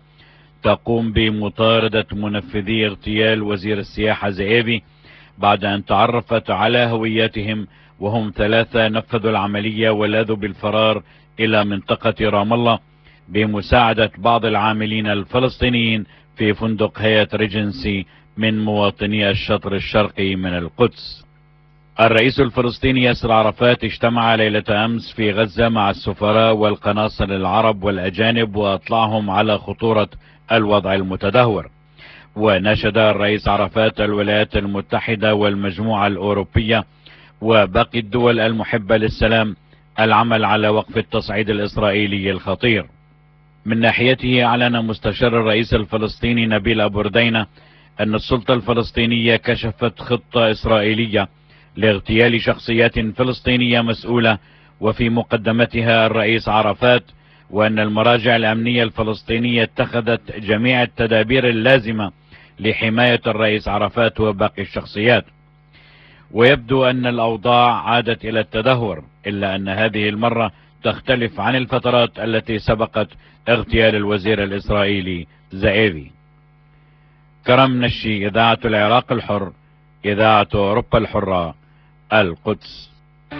تقوم بمطاردة منفذي اغتيال وزير السياحة زئيبي بعد أن تعرفت على هوياتهم، وهم 3 نفذوا العملية ولاذوا بالفرار إلى منطقة رام الله بمساعدة بعض العاملين الفلسطينيين في فندق هيات ريجنسي من مواطني الشطر الشرقي من القدس. الرئيس الفلسطيني ياسر عرفات اجتمع ليلة أمس في غزة مع السفراء والقناصل العرب والأجانب وأطلعهم على خطورة الوضع المتدهور. وناشد الرئيس عرفات الولايات المتحدة والمجموعة الأوروبية وباقي الدول المحبة للسلام العمل على وقف التصعيد الإسرائيلي الخطير. من ناحيته أعلن مستشار الرئيس الفلسطيني نبيل أبو ردينة أن السلطة الفلسطينية كشفت خطة إسرائيلية لاغتيال شخصيات فلسطينية مسؤولة وفي مقدمتها الرئيس عرفات، وأن المراجع الأمنية الفلسطينية اتخذت جميع التدابير اللازمة لحماية الرئيس عرفات وباقي الشخصيات. ويبدو أن الأوضاع عادت إلى التدهور، إلا أن هذه المرة تختلف عن الفترات التي سبقت اغتيال الوزير الإسرائيلي زائيفي. كرم نشي، إذاعة العراق الحر، إذاعة أوروبا الحرة، القدس.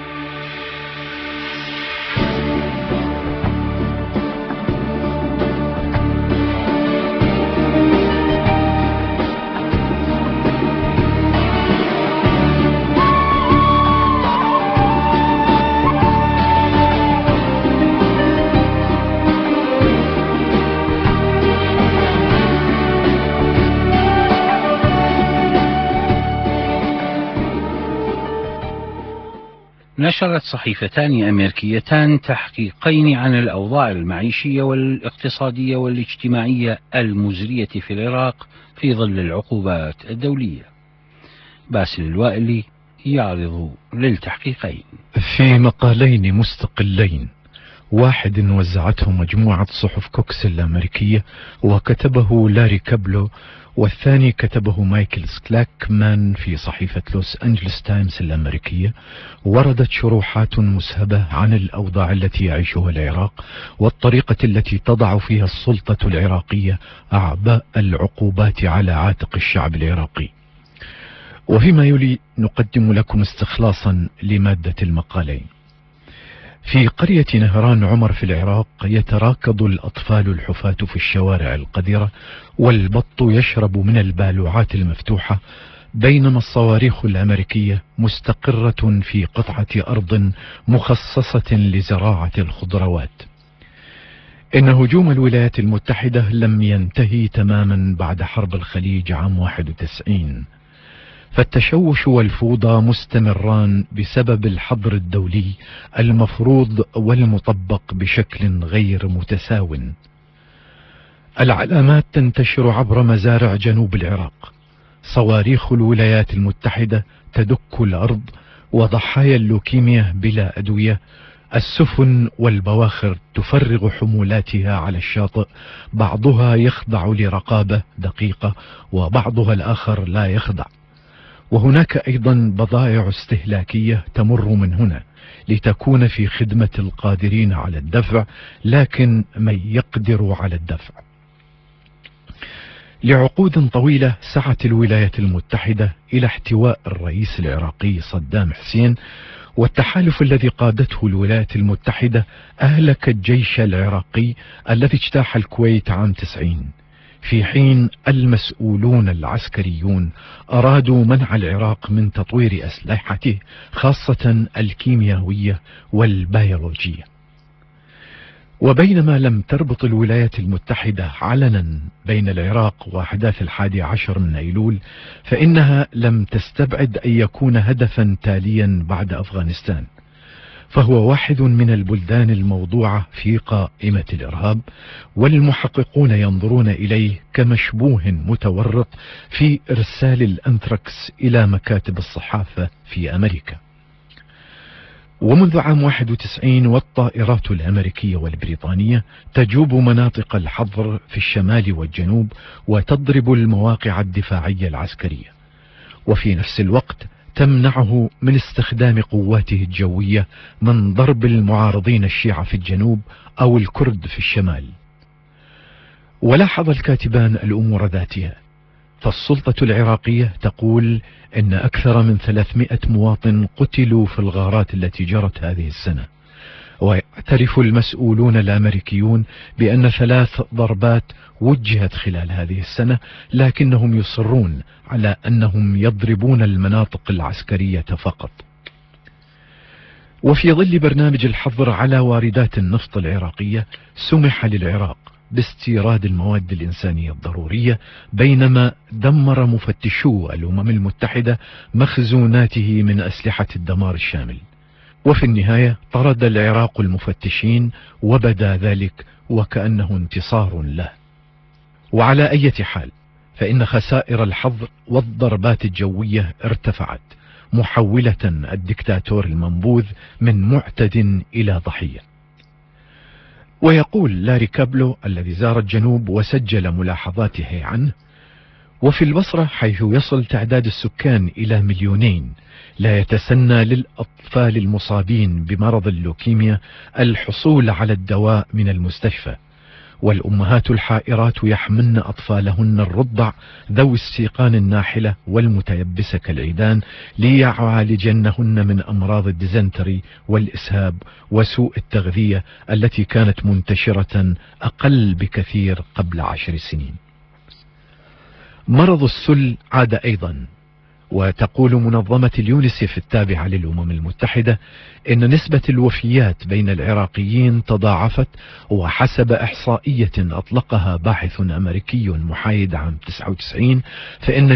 نشرت صحيفتان أمريكيتان تحقيقين عن الأوضاع المعيشية والاقتصادية والاجتماعية المزرية في العراق في ظل العقوبات الدولية. باسل الوائلي يعرض للتحقيقين. في مقالين مستقلين، واحد وزعته مجموعة صحف كوكس الأمريكية وكتبه لاري كابلو، والثاني كتبه مايكل سكلاكمان في صحيفة لوس أنجلس تايمز الأمريكية، وردت شروحات مسهبة عن الأوضاع التي يعيشها العراق والطريقة التي تضع فيها السلطة العراقية أعباء العقوبات على عاتق الشعب العراقي. وفيما يلي نقدم لكم استخلاصا لمادة المقالين. في قرية نهران عمر في العراق يتراكض الأطفال الحفاة في الشوارع القذرة، والبط يشرب من البالوعات المفتوحة، بينما الصواريخ الأمريكية مستقرة في قطعة أرض مخصصة لزراعة الخضروات. إن هجوم الولايات المتحدة لم ينتهي تماما بعد حرب الخليج عام 91، فالتشوش والفوضى مستمران بسبب الحظر الدولي المفروض والمطبق بشكل غير متساو. العلامات تنتشر عبر مزارع جنوب العراق، صواريخ الولايات المتحدة تدك الأرض، وضحايا اللوكيميا بلا أدوية، السفن والبواخر تفرغ حمولاتها على الشاطئ، بعضها يخضع لرقابة دقيقة وبعضها الآخر لا يخضع. وهناك أيضا بضائع استهلاكية تمر من هنا لتكون في خدمة القادرين على الدفع، لكن من يقدر على الدفع. لعقود طويلة سعت الولايات المتحدة إلى احتواء الرئيس العراقي صدام حسين، والتحالف الذي قادته الولايات المتحدة أهلك الجيش العراقي الذي اجتاح الكويت عام 90، في حين المسؤولون العسكريون أرادوا منع العراق من تطوير أسلحته، خاصة الكيميائية والبيولوجية. وبينما لم تربط الولايات المتحدة علنا بين العراق وأحداث 11 من أيلول، فإنها لم تستبعد أن يكون هدفا تاليا بعد أفغانستان، فهو واحد من البلدان الموضوعة في قائمة الإرهاب، والمحققون ينظرون إليه كمشبوه متورط في إرسال الأنثراكس إلى مكاتب الصحافة في أمريكا. ومنذ عام 91 والطائرات الأمريكية والبريطانية تجوب مناطق الحظر في الشمال والجنوب وتضرب المواقع الدفاعية العسكرية، وفي نفس الوقت تمنعه من استخدام قواته الجوية من ضرب المعارضين الشيعة في الجنوب أو الكرد في الشمال. ولاحظ الكاتبان الأمور ذاتها، فالسلطة العراقية تقول إن أكثر من 300 مواطن قتلوا في الغارات التي جرت هذه السنة، ويعترف المسؤولون الأمريكيون بأن 3 ضربات وجهت خلال هذه السنة، لكنهم يصرون على أنهم يضربون المناطق العسكرية فقط. وفي ظل برنامج الحظر على واردات النفط العراقية، سمح للعراق باستيراد المواد الإنسانية الضرورية، بينما دمر مفتشو الأمم المتحدة مخزوناته من أسلحة الدمار الشامل. وفي النهاية طرد العراق المفتشين، وبدا ذلك وكأنه انتصار له. وعلى أي حال فإن خسائر الحظر والضربات الجوية ارتفعت، محولة الدكتاتور المنبوذ من معتد إلى ضحية. ويقول لاري كابلو الذي زار الجنوب وسجل ملاحظاته عنه: وفي البصرة حيث يصل تعداد السكان إلى 2 مليون، لا يتسنى للأطفال المصابين بمرض اللوكيميا الحصول على الدواء من المستشفى، والأمهات الحائرات يحملن أطفالهن الرضع ذوي السيقان الناحلة والمتيبسة كالعيدان ليعالجنهن من أمراض الديزنتري والإسهاب وسوء التغذية التي كانت منتشرة أقل بكثير قبل 10 سنين. مرض السل عاد أيضا، وتقول منظمة اليونيسيف التابعة للأمم المتحدة إن نسبة الوفيات بين العراقيين تضاعفت، وحسب إحصائية أطلقها باحث أمريكي محايد عام 99 فإن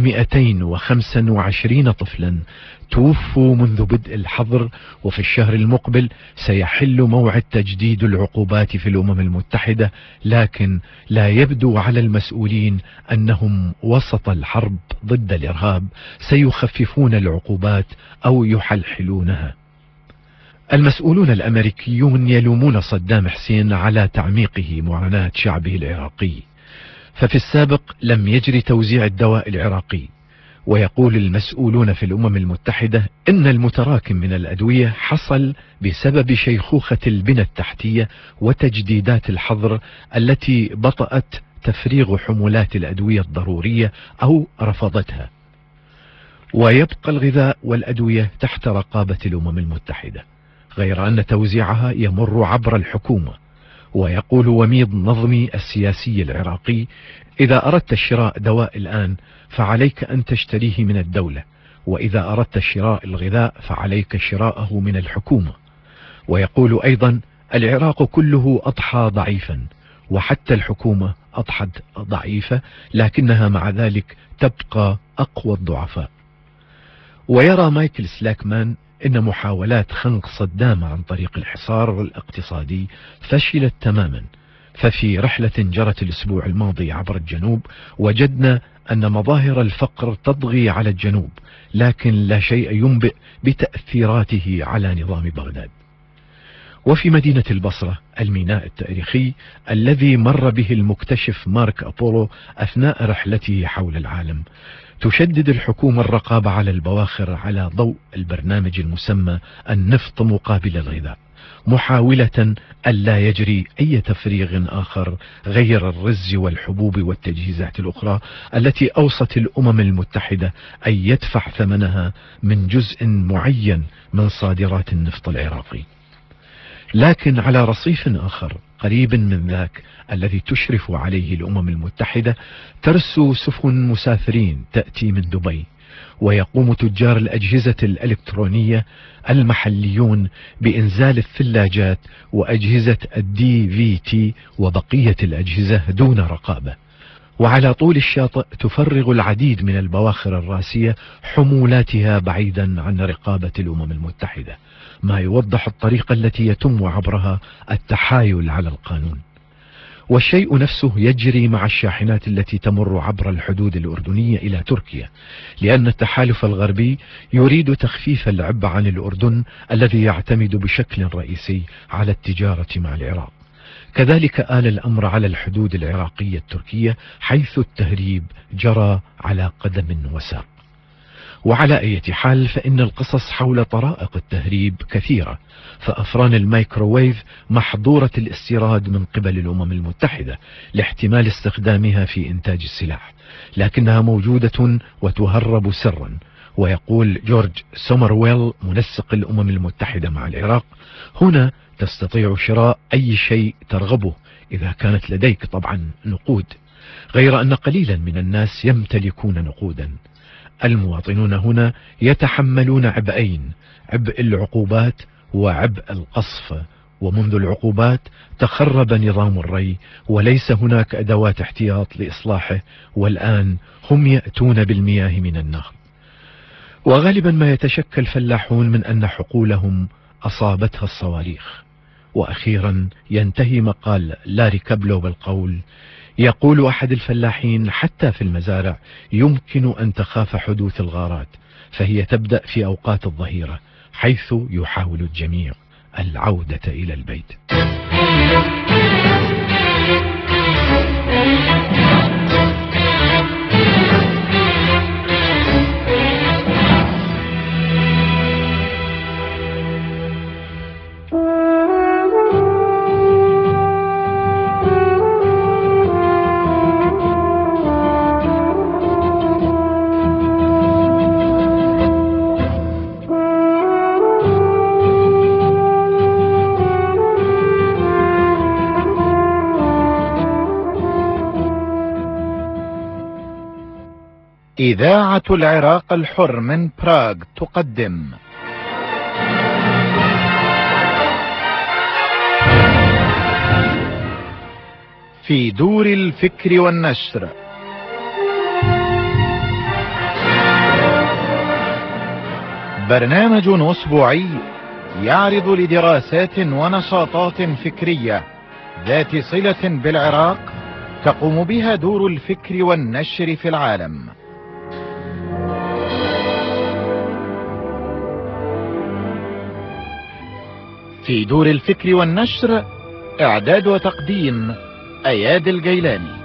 225 طفلا توفوا منذ بدء الحظر، وفي الشهر المقبل سيحل موعد تجديد العقوبات في الأمم المتحدة، لكن لا يبدو على المسؤولين أنهم وسط الحرب ضد الإرهاب سيخففون العقوبات أو يحلحلونها. المسؤولون الأمريكيون يلومون صدام حسين على تعميقه معاناة شعبه العراقي، ففي السابق لم يجري توزيع الدواء العراقي. ويقول المسؤولون في الأمم المتحدة إن المتراكم من الأدوية حصل بسبب شيخوخة البنى التحتية وتجديدات الحظر التي بطأت تفريغ حمولات الأدوية الضرورية أو رفضتها. ويبقى الغذاء والأدوية تحت رقابة الأمم المتحدة، غير أن توزيعها يمر عبر الحكومة. ويقول وميض نظمي السياسي العراقي: إذا أردت شراء دواء الآن فعليك أن تشتريه من الدولة، وإذا أردت شراء الغذاء فعليك شراءه من الحكومة. ويقول أيضا: العراق كله أضحى ضعيفا، وحتى الحكومة أضحت ضعيفة، لكنها مع ذلك تبقى أقوى الضعفاء. ويرى مايكل سلاكمان إن محاولات خنق صدام عن طريق الحصار الاقتصادي فشلت تماما. ففي رحلة جرت الأسبوع الماضي عبر الجنوب وجدنا أن مظاهر الفقر تضغي على الجنوب، لكن لا شيء ينبئ بتأثيراته على نظام بغداد. وفي مدينة البصرة الميناء التاريخي الذي مر به المكتشف مارك أبولو أثناء رحلته حول العالم، تشدد الحكومة الرقابة على البواخر على ضوء البرنامج المسمى النفط مقابل الغذاء، محاولة ألا يجري أي تفريغ آخر غير الرز والحبوب والتجهيزات الأخرى التي أوصت الأمم المتحدة أن يدفع ثمنها من جزء معين من صادرات النفط العراقي. لكن على رصيف آخر قريب من ذاك الذي تشرف عليه الأمم المتحدة ترسو سفن مسافرين تأتي من دبي، ويقوم تجار الأجهزة الإلكترونية المحليون بإنزال الثلاجات وأجهزة الDVT وبقية الأجهزة دون رقابة. وعلى طول الشاطئ تفرغ العديد من البواخر الراسية حمولاتها بعيدا عن رقابة الأمم المتحدة، ما يوضح الطريقة التي يتم عبرها التحايل على القانون. والشيء نفسه يجري مع الشاحنات التي تمر عبر الحدود الأردنية إلى تركيا، لأن التحالف الغربي يريد تخفيف العبء عن الأردن الذي يعتمد بشكل رئيسي على التجارة مع العراق. كذلك آل الأمر على الحدود العراقية التركية، حيث التهريب جرى على قدم وساق. وعلى أي حال فإن القصص حول طرائق التهريب كثيرة، فأفران الميكروويف محظورة الاستيراد من قبل الأمم المتحدة لاحتمال استخدامها في إنتاج السلاح، لكنها موجودة وتهرب سرا، ويقول جورج سومرويل منسق الأمم المتحدة مع العراق: هنا تستطيع شراء أي شيء ترغبه إذا كانت لديك طبعا نقود، غير أن قليلا من الناس يمتلكون نقودا. المواطنون هنا يتحملون عبئين: عبء العقوبات وعبء القصف، ومنذ العقوبات تخرب نظام الري وليس هناك أدوات احتياط لإصلاحه، والآن هم يأتون بالمياه من النهر. وغالبا ما يتشكى الفلاحون من أن حقولهم أصابتها الصواريخ. وأخيرا ينتهي مقال لاري كابلو بالقول: يقول أحد الفلاحين: حتى في المزارع يمكن أن تخاف حدوث الغارات، فهي تبدأ في أوقات الظهيرة حيث يحاول الجميع العودة إلى البيت. إذاعة العراق الحر من براغ تقدم في دور الفكر والنشر، برنامج أسبوعي يعرض لدراسات ونشاطات فكرية ذات صلة بالعراق تقوم بها دور الفكر والنشر في العالم. في دور الفكر والنشر، إعداد وتقديم أياد الجيلاني.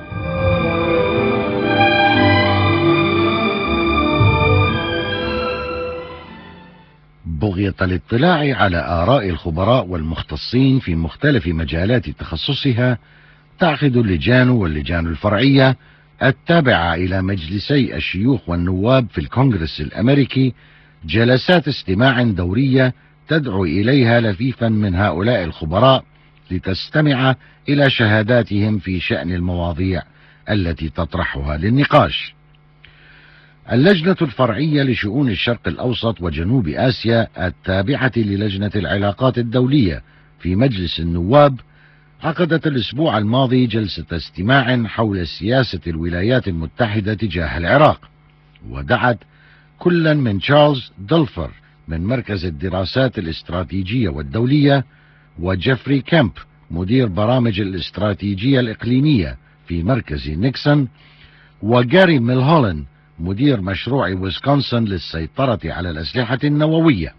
بغية الاطلاع على آراء الخبراء والمختصين في مختلف مجالات تخصصها، تعقد اللجان واللجان الفرعية التابعة إلى مجلسي الشيوخ والنواب في الكونغرس الأمريكي جلسات استماع دورية تدعو إليها لفيفا من هؤلاء الخبراء لتستمع إلى شهاداتهم في شأن المواضيع التي تطرحها للنقاش. اللجنة الفرعية لشؤون الشرق الأوسط وجنوب آسيا التابعة للجنة العلاقات الدولية في مجلس النواب عقدت الأسبوع الماضي جلسة استماع حول سياسة الولايات المتحدة تجاه العراق، ودعت كلا من تشارلز دلفر من مركز الدراسات الاستراتيجية والدولية، وجيفري كامب مدير برامج الاستراتيجية الإقليمية في مركز نيكسون، وجاري ميلهولن مدير مشروع ويسكونسن للسيطرة على الأسلحة النووية.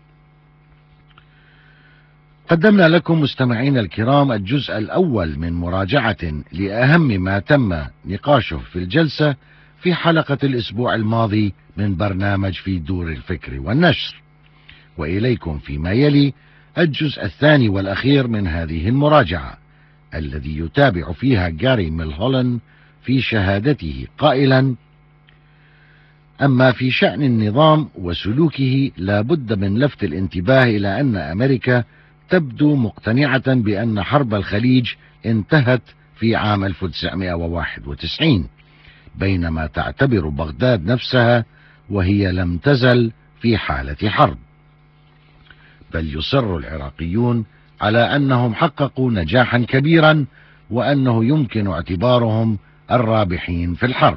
قدمنا لكم مستمعين الكرام الجزء الأول من مراجعة لأهم ما تم نقاشه في الجلسة في حلقة الأسبوع الماضي من برنامج في دور الفكر والنشر، وإليكم فيما يلي الجزء الثاني والأخير من هذه المراجعة، الذي يتابع فيها جاري ميلهولن في شهادته قائلا: أما في شأن النظام وسلوكه لا بد من لفت الانتباه إلى أن أمريكا تبدو مقتنعة بأن حرب الخليج انتهت في عام 1991، بينما تعتبر بغداد نفسها وهي لم تزل في حالة حرب، بل يصر العراقيون على أنهم حققوا نجاحا كبيرا وأنه يمكن اعتبارهم الرابحين في الحرب.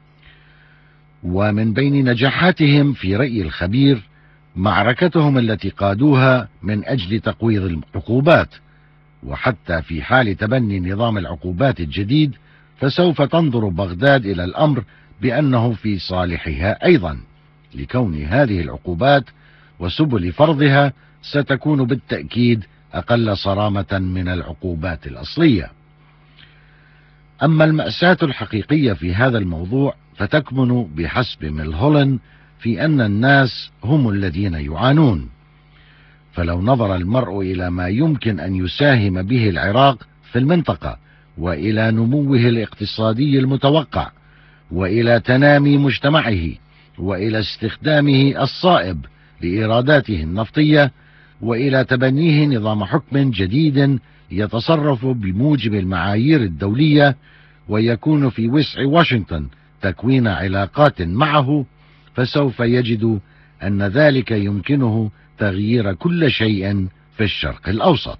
ومن بين نجاحاتهم في رأي الخبير معركتهم التي قادوها من أجل تقويض العقوبات، وحتى في حال تبني نظام العقوبات الجديد فسوف تنظر بغداد إلى الأمر بأنه في صالحها أيضا، لكون هذه العقوبات وسبل فرضها ستكون بالتأكيد أقل صرامة من العقوبات الأصلية. أما المأساة الحقيقية في هذا الموضوع فتكمن بحسب ميلهولن في أن الناس هم الذين يعانون. فلو نظر المرء إلى ما يمكن أن يساهم به العراق في المنطقة، وإلى نموه الاقتصادي المتوقع، وإلى تنامي مجتمعه، وإلى استخدامه الصائب لإيراداته النفطية، وإلى تبنيه نظام حكم جديد يتصرف بموجب المعايير الدولية، ويكون في وسع واشنطن تكوين علاقات معه، فسوف يجد أن ذلك يمكنه تغيير كل شيء في الشرق الأوسط.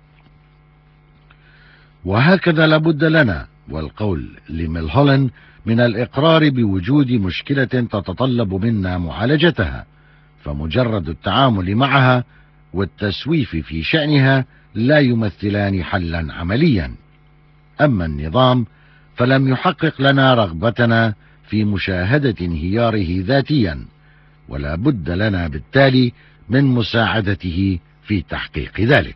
وهكذا لابد لنا، والقول لملهولن، من الإقرار بوجود مشكلة تتطلب منا معالجتها، فمجرد التعامل معها والتسويف في شأنها لا يمثلان حلا عمليا. أما النظام فلم يحقق لنا رغبتنا في مشاهدة انهياره ذاتيا، ولا بد لنا بالتالي من مساعدته في تحقيق ذلك.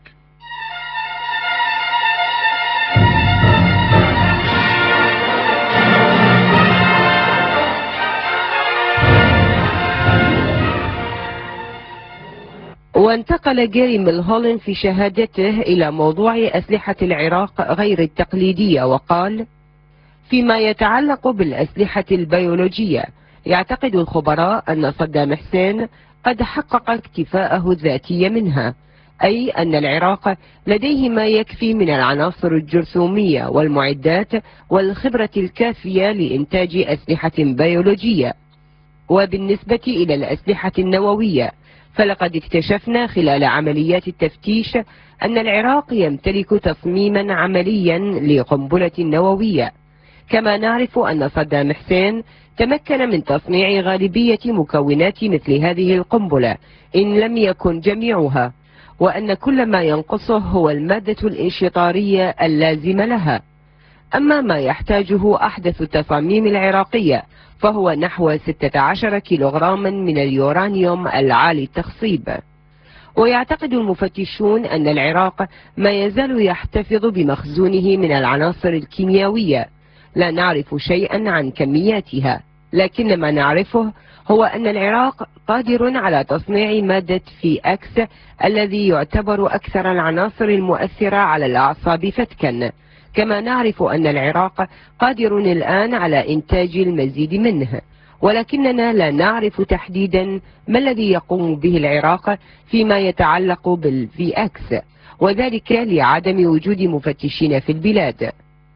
وانتقل جيري ملهولن في شهادته إلى موضوع أسلحة العراق غير التقليدية، وقال: فيما يتعلق بالأسلحة البيولوجية، يعتقد الخبراء أن صدام حسين قد حقق اكتفاءه الذاتي منها، أي أن العراق لديه ما يكفي من العناصر الجرثومية والمعدات والخبرة الكافية لإنتاج أسلحة بيولوجية. وبالنسبة إلى الأسلحة النووية، فلقد اكتشفنا خلال عمليات التفتيش أن العراق يمتلك تصميما عمليا لقنبلة نووية، كما نعرف أن صدام حسين تمكن من تصنيع غالبية مكونات مثل هذه القنبلة إن لم يكن جميعها، وأن كل ما ينقصه هو المادة الانشطارية اللازمة لها. أما ما يحتاجه أحدث التصاميم العراقية فهو نحو 16 كيلوغراما من اليورانيوم العالي التخصيب. ويعتقد المفتشون أن العراق ما يزال يحتفظ بمخزونه من العناصر الكيميائية، لا نعرف شيئا عن كمياتها، لكن ما نعرفه هو أن العراق قادر على تصنيع مادة في أكس الذي يعتبر أكثر العناصر المؤثرة على الأعصاب فتكا، كما نعرف أن العراق قادر الآن على إنتاج المزيد منه، ولكننا لا نعرف تحديدا ما الذي يقوم به العراق فيما يتعلق بالفي أكس، وذلك لعدم وجود مفتشين في البلاد.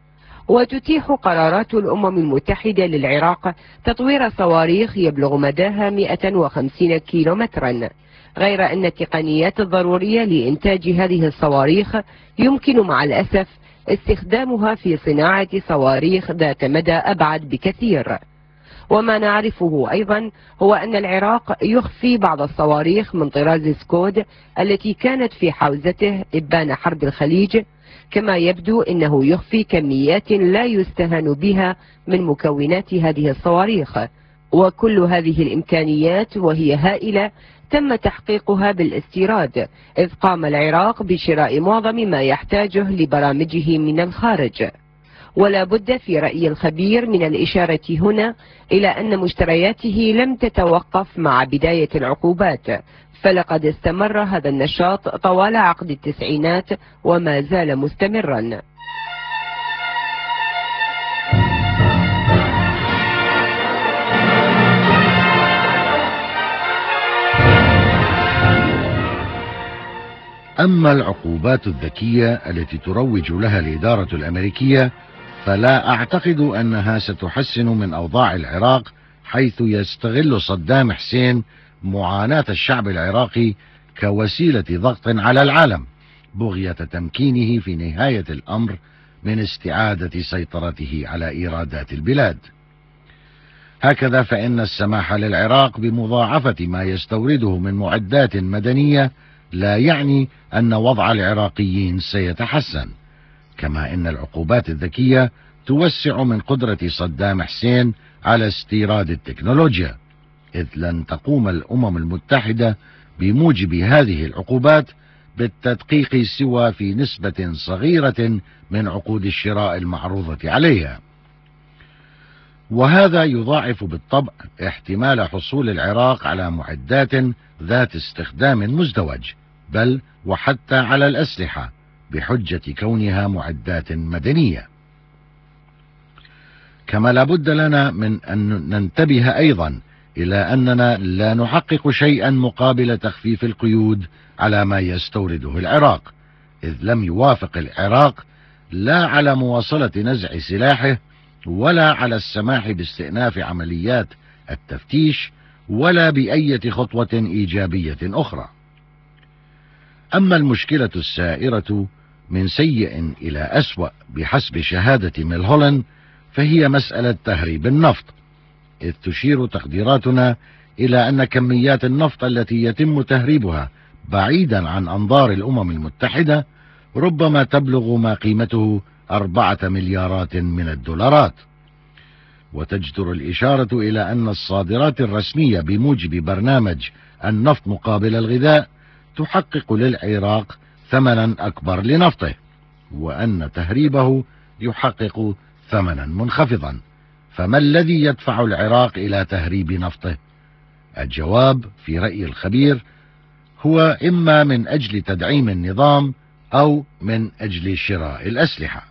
وتتيح قرارات الأمم المتحدة للعراق تطوير صواريخ يبلغ مداها 150 كيلومترا، غير أن التقنيات الضرورية لإنتاج هذه الصواريخ يمكن مع الأسف استخدامها في صناعة صواريخ ذات مدى أبعد بكثير. وما نعرفه أيضا هو أن العراق يخفي بعض الصواريخ من طراز سكود التي كانت في حوزته إبان حرب الخليج، كما يبدو أنه يخفي كميات لا يستهان بها من مكونات هذه الصواريخ. وكل هذه الإمكانيات وهي هائلة تم تحقيقها بالاستيراد، إذ قام العراق بشراء معظم ما يحتاجه لبرامجه من الخارج. ولا بد في رأي الخبير من الإشارة هنا إلى أن مشترياته لم تتوقف مع بداية العقوبات، فلقد استمر هذا النشاط طوال عقد التسعينات وما زال مستمرا. أما العقوبات الذكية التي تروج لها الإدارة الأمريكية فلا أعتقد أنها ستحسن من أوضاع العراق، حيث يستغل صدام حسين معاناة الشعب العراقي كوسيلة ضغط على العالم بغية تمكينه في نهاية الأمر من استعادة سيطرته على إيرادات البلاد. هكذا فإن السماح للعراق بمضاعفة ما يستورده من معدات مدنية لا يعني أن وضع العراقيين سيتحسن، كما أن العقوبات الذكية توسع من قدرة صدام حسين على استيراد التكنولوجيا، إذ لن تقوم الأمم المتحدة بموجب هذه العقوبات بالتدقيق سوى في نسبة صغيرة من عقود الشراء المعروضة عليها. وهذا يضاعف بالطبع احتمال حصول العراق على معدات ذات استخدام مزدوج، بل وحتى على الأسلحة بحجة كونها معدات مدنية. كما لا بد لنا من أن ننتبه أيضا إلى أننا لا نحقق شيئا مقابل تخفيف القيود على ما يستورده العراق، إذ لم يوافق العراق لا على مواصلة نزع سلاحه ولا على السماح باستئناف عمليات التفتيش ولا بأية خطوة إيجابية أخرى. أما المشكلة السائرة من سيء إلى أسوأ بحسب شهادة ميلهولن فهي مسألة تهريب النفط، إذ تشير تقديراتنا إلى أن كميات النفط التي يتم تهريبها بعيدا عن أنظار الأمم المتحدة ربما تبلغ ما قيمته 4 مليارات من الدولارات. وتجدر الإشارة إلى أن الصادرات الرسمية بموجب برنامج النفط مقابل الغذاء تحقق للعراق ثمنا أكبر لنفطه، وأن تهريبه يحقق ثمنا منخفضا. فما الذي يدفع العراق إلى تهريب نفطه؟ الجواب في رأي الخبير هو إما من أجل تدعيم النظام أو من أجل شراء الأسلحة.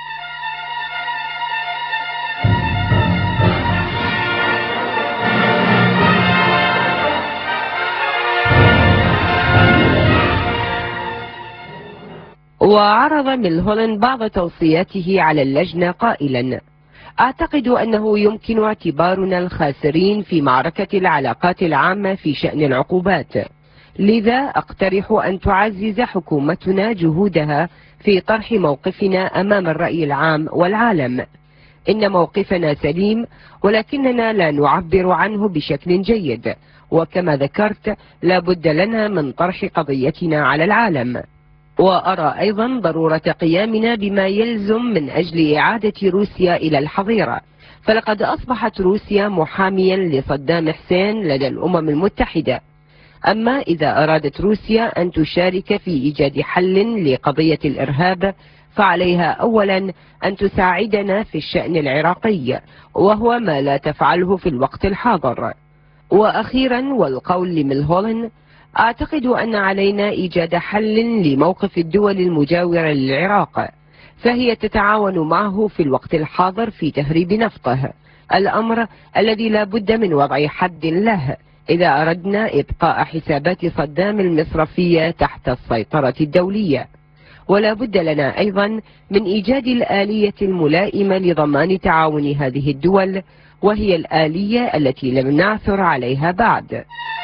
وعرض ميلهولن بعض توصياته على اللجنة قائلا: أعتقد أنه يمكن اعتبارنا الخاسرين في معركة العلاقات العامة في شأن العقوبات، لذا أقترح أن تعزز حكومتنا جهودها في طرح موقفنا أمام الرأي العام والعالم. إن موقفنا سليم ولكننا لا نعبر عنه بشكل جيد، وكما ذكرت لا بد لنا من طرح قضيتنا على العالم. وأرى أيضا ضرورة قيامنا بما يلزم من أجل إعادة روسيا إلى الحظيرة، فلقد أصبحت روسيا محاميا لصدام حسين لدى الأمم المتحدة. أما إذا أرادت روسيا أن تشارك في إيجاد حل لقضية الإرهاب فعليها أولا أن تساعدنا في الشأن العراقي، وهو ما لا تفعله في الوقت الحاضر. وأخيرا والقول لميلهولن: أعتقد أن علينا إيجاد حل لموقف الدول المجاورة للعراق، فهي تتعاون معه في الوقت الحاضر في تهريب نفطه، الأمر الذي لا بد من وضع حد له إذا أردنا إبقاء حسابات صدام المصرفية تحت السيطرة الدولية. ولا بد لنا أيضا من إيجاد الآلية الملائمة لضمان تعاون هذه الدول، وهي الآلية التي لم نعثر عليها بعد.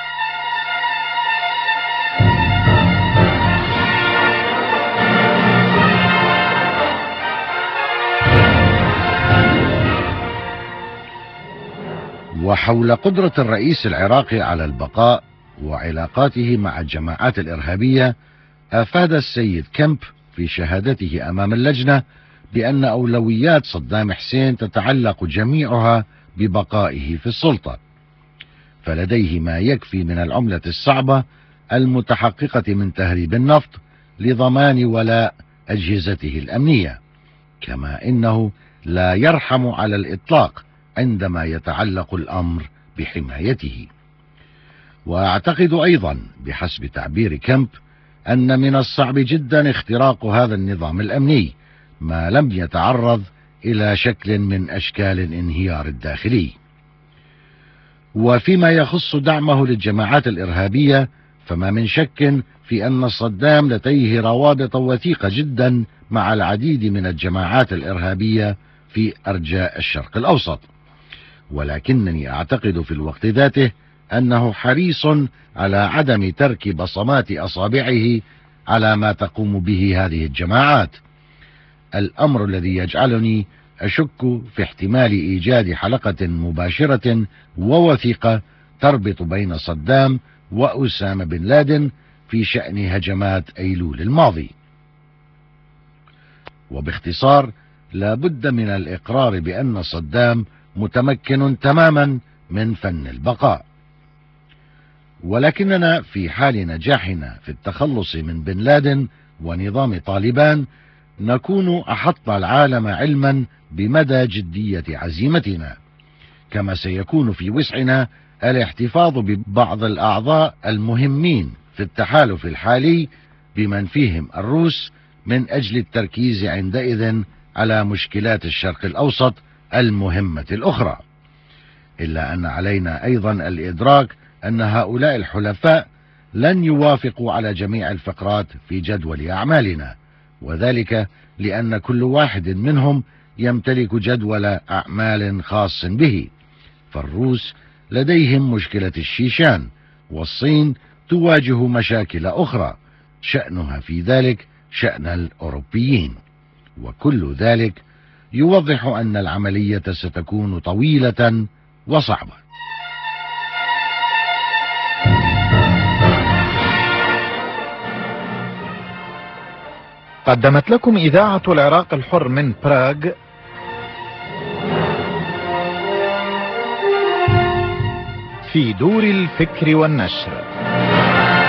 وحول قدرة الرئيس العراقي على البقاء وعلاقاته مع الجماعات الإرهابية، أفاد السيد كامب في شهادته أمام اللجنة بأن أولويات صدام حسين تتعلق جميعها ببقائه في السلطة، فلديه ما يكفي من العملة الصعبة المتحققة من تهريب النفط لضمان ولاء أجهزته الأمنية، كما إنه لا يرحم على الإطلاق عندما يتعلق الأمر بحمايته. وأعتقد أيضا بحسب تعبير كامب أن من الصعب جدا اختراق هذا النظام الأمني ما لم يتعرض إلى شكل من أشكال الانهيار الداخلي. وفيما يخص دعمه للجماعات الإرهابية فما من شك في أن صدام لديه روابط وثيقة جدا مع العديد من الجماعات الإرهابية في أرجاء الشرق الأوسط، ولكنني أعتقد في الوقت ذاته أنه حريص على عدم ترك بصمات أصابعه على ما تقوم به هذه الجماعات، الأمر الذي يجعلني أشك في احتمال إيجاد حلقة مباشرة ووثيقة تربط بين صدام وأسامة بن لادن في شأن هجمات أيلول الماضي. وباختصار لا بد من الإقرار بأن صدام متمكن تماما من فن البقاء، ولكننا في حال نجاحنا في التخلص من بن لادن ونظام طالبان نكون أحط العالم علما بمدى جدية عزيمتنا، كما سيكون في وسعنا الاحتفاظ ببعض الأعضاء المهمين في التحالف الحالي بمن فيهم الروس من أجل التركيز عندئذ على مشكلات الشرق الأوسط المهمة الأخرى، إلا أن علينا أيضا الإدراك أن هؤلاء الحلفاء لن يوافقوا على جميع الفقرات في جدول أعمالنا، وذلك لأن كل واحد منهم يمتلك جدول أعمال خاص به. فالروس لديهم مشكلة الشيشان، والصين تواجه مشاكل أخرى شأنها في ذلك شأن الأوروبيين، وكل ذلك يوضح أن العملية ستكون طويلة وصعبة. قدمت لكم إذاعة العراق الحر من براغ في دور الفكر والنشر.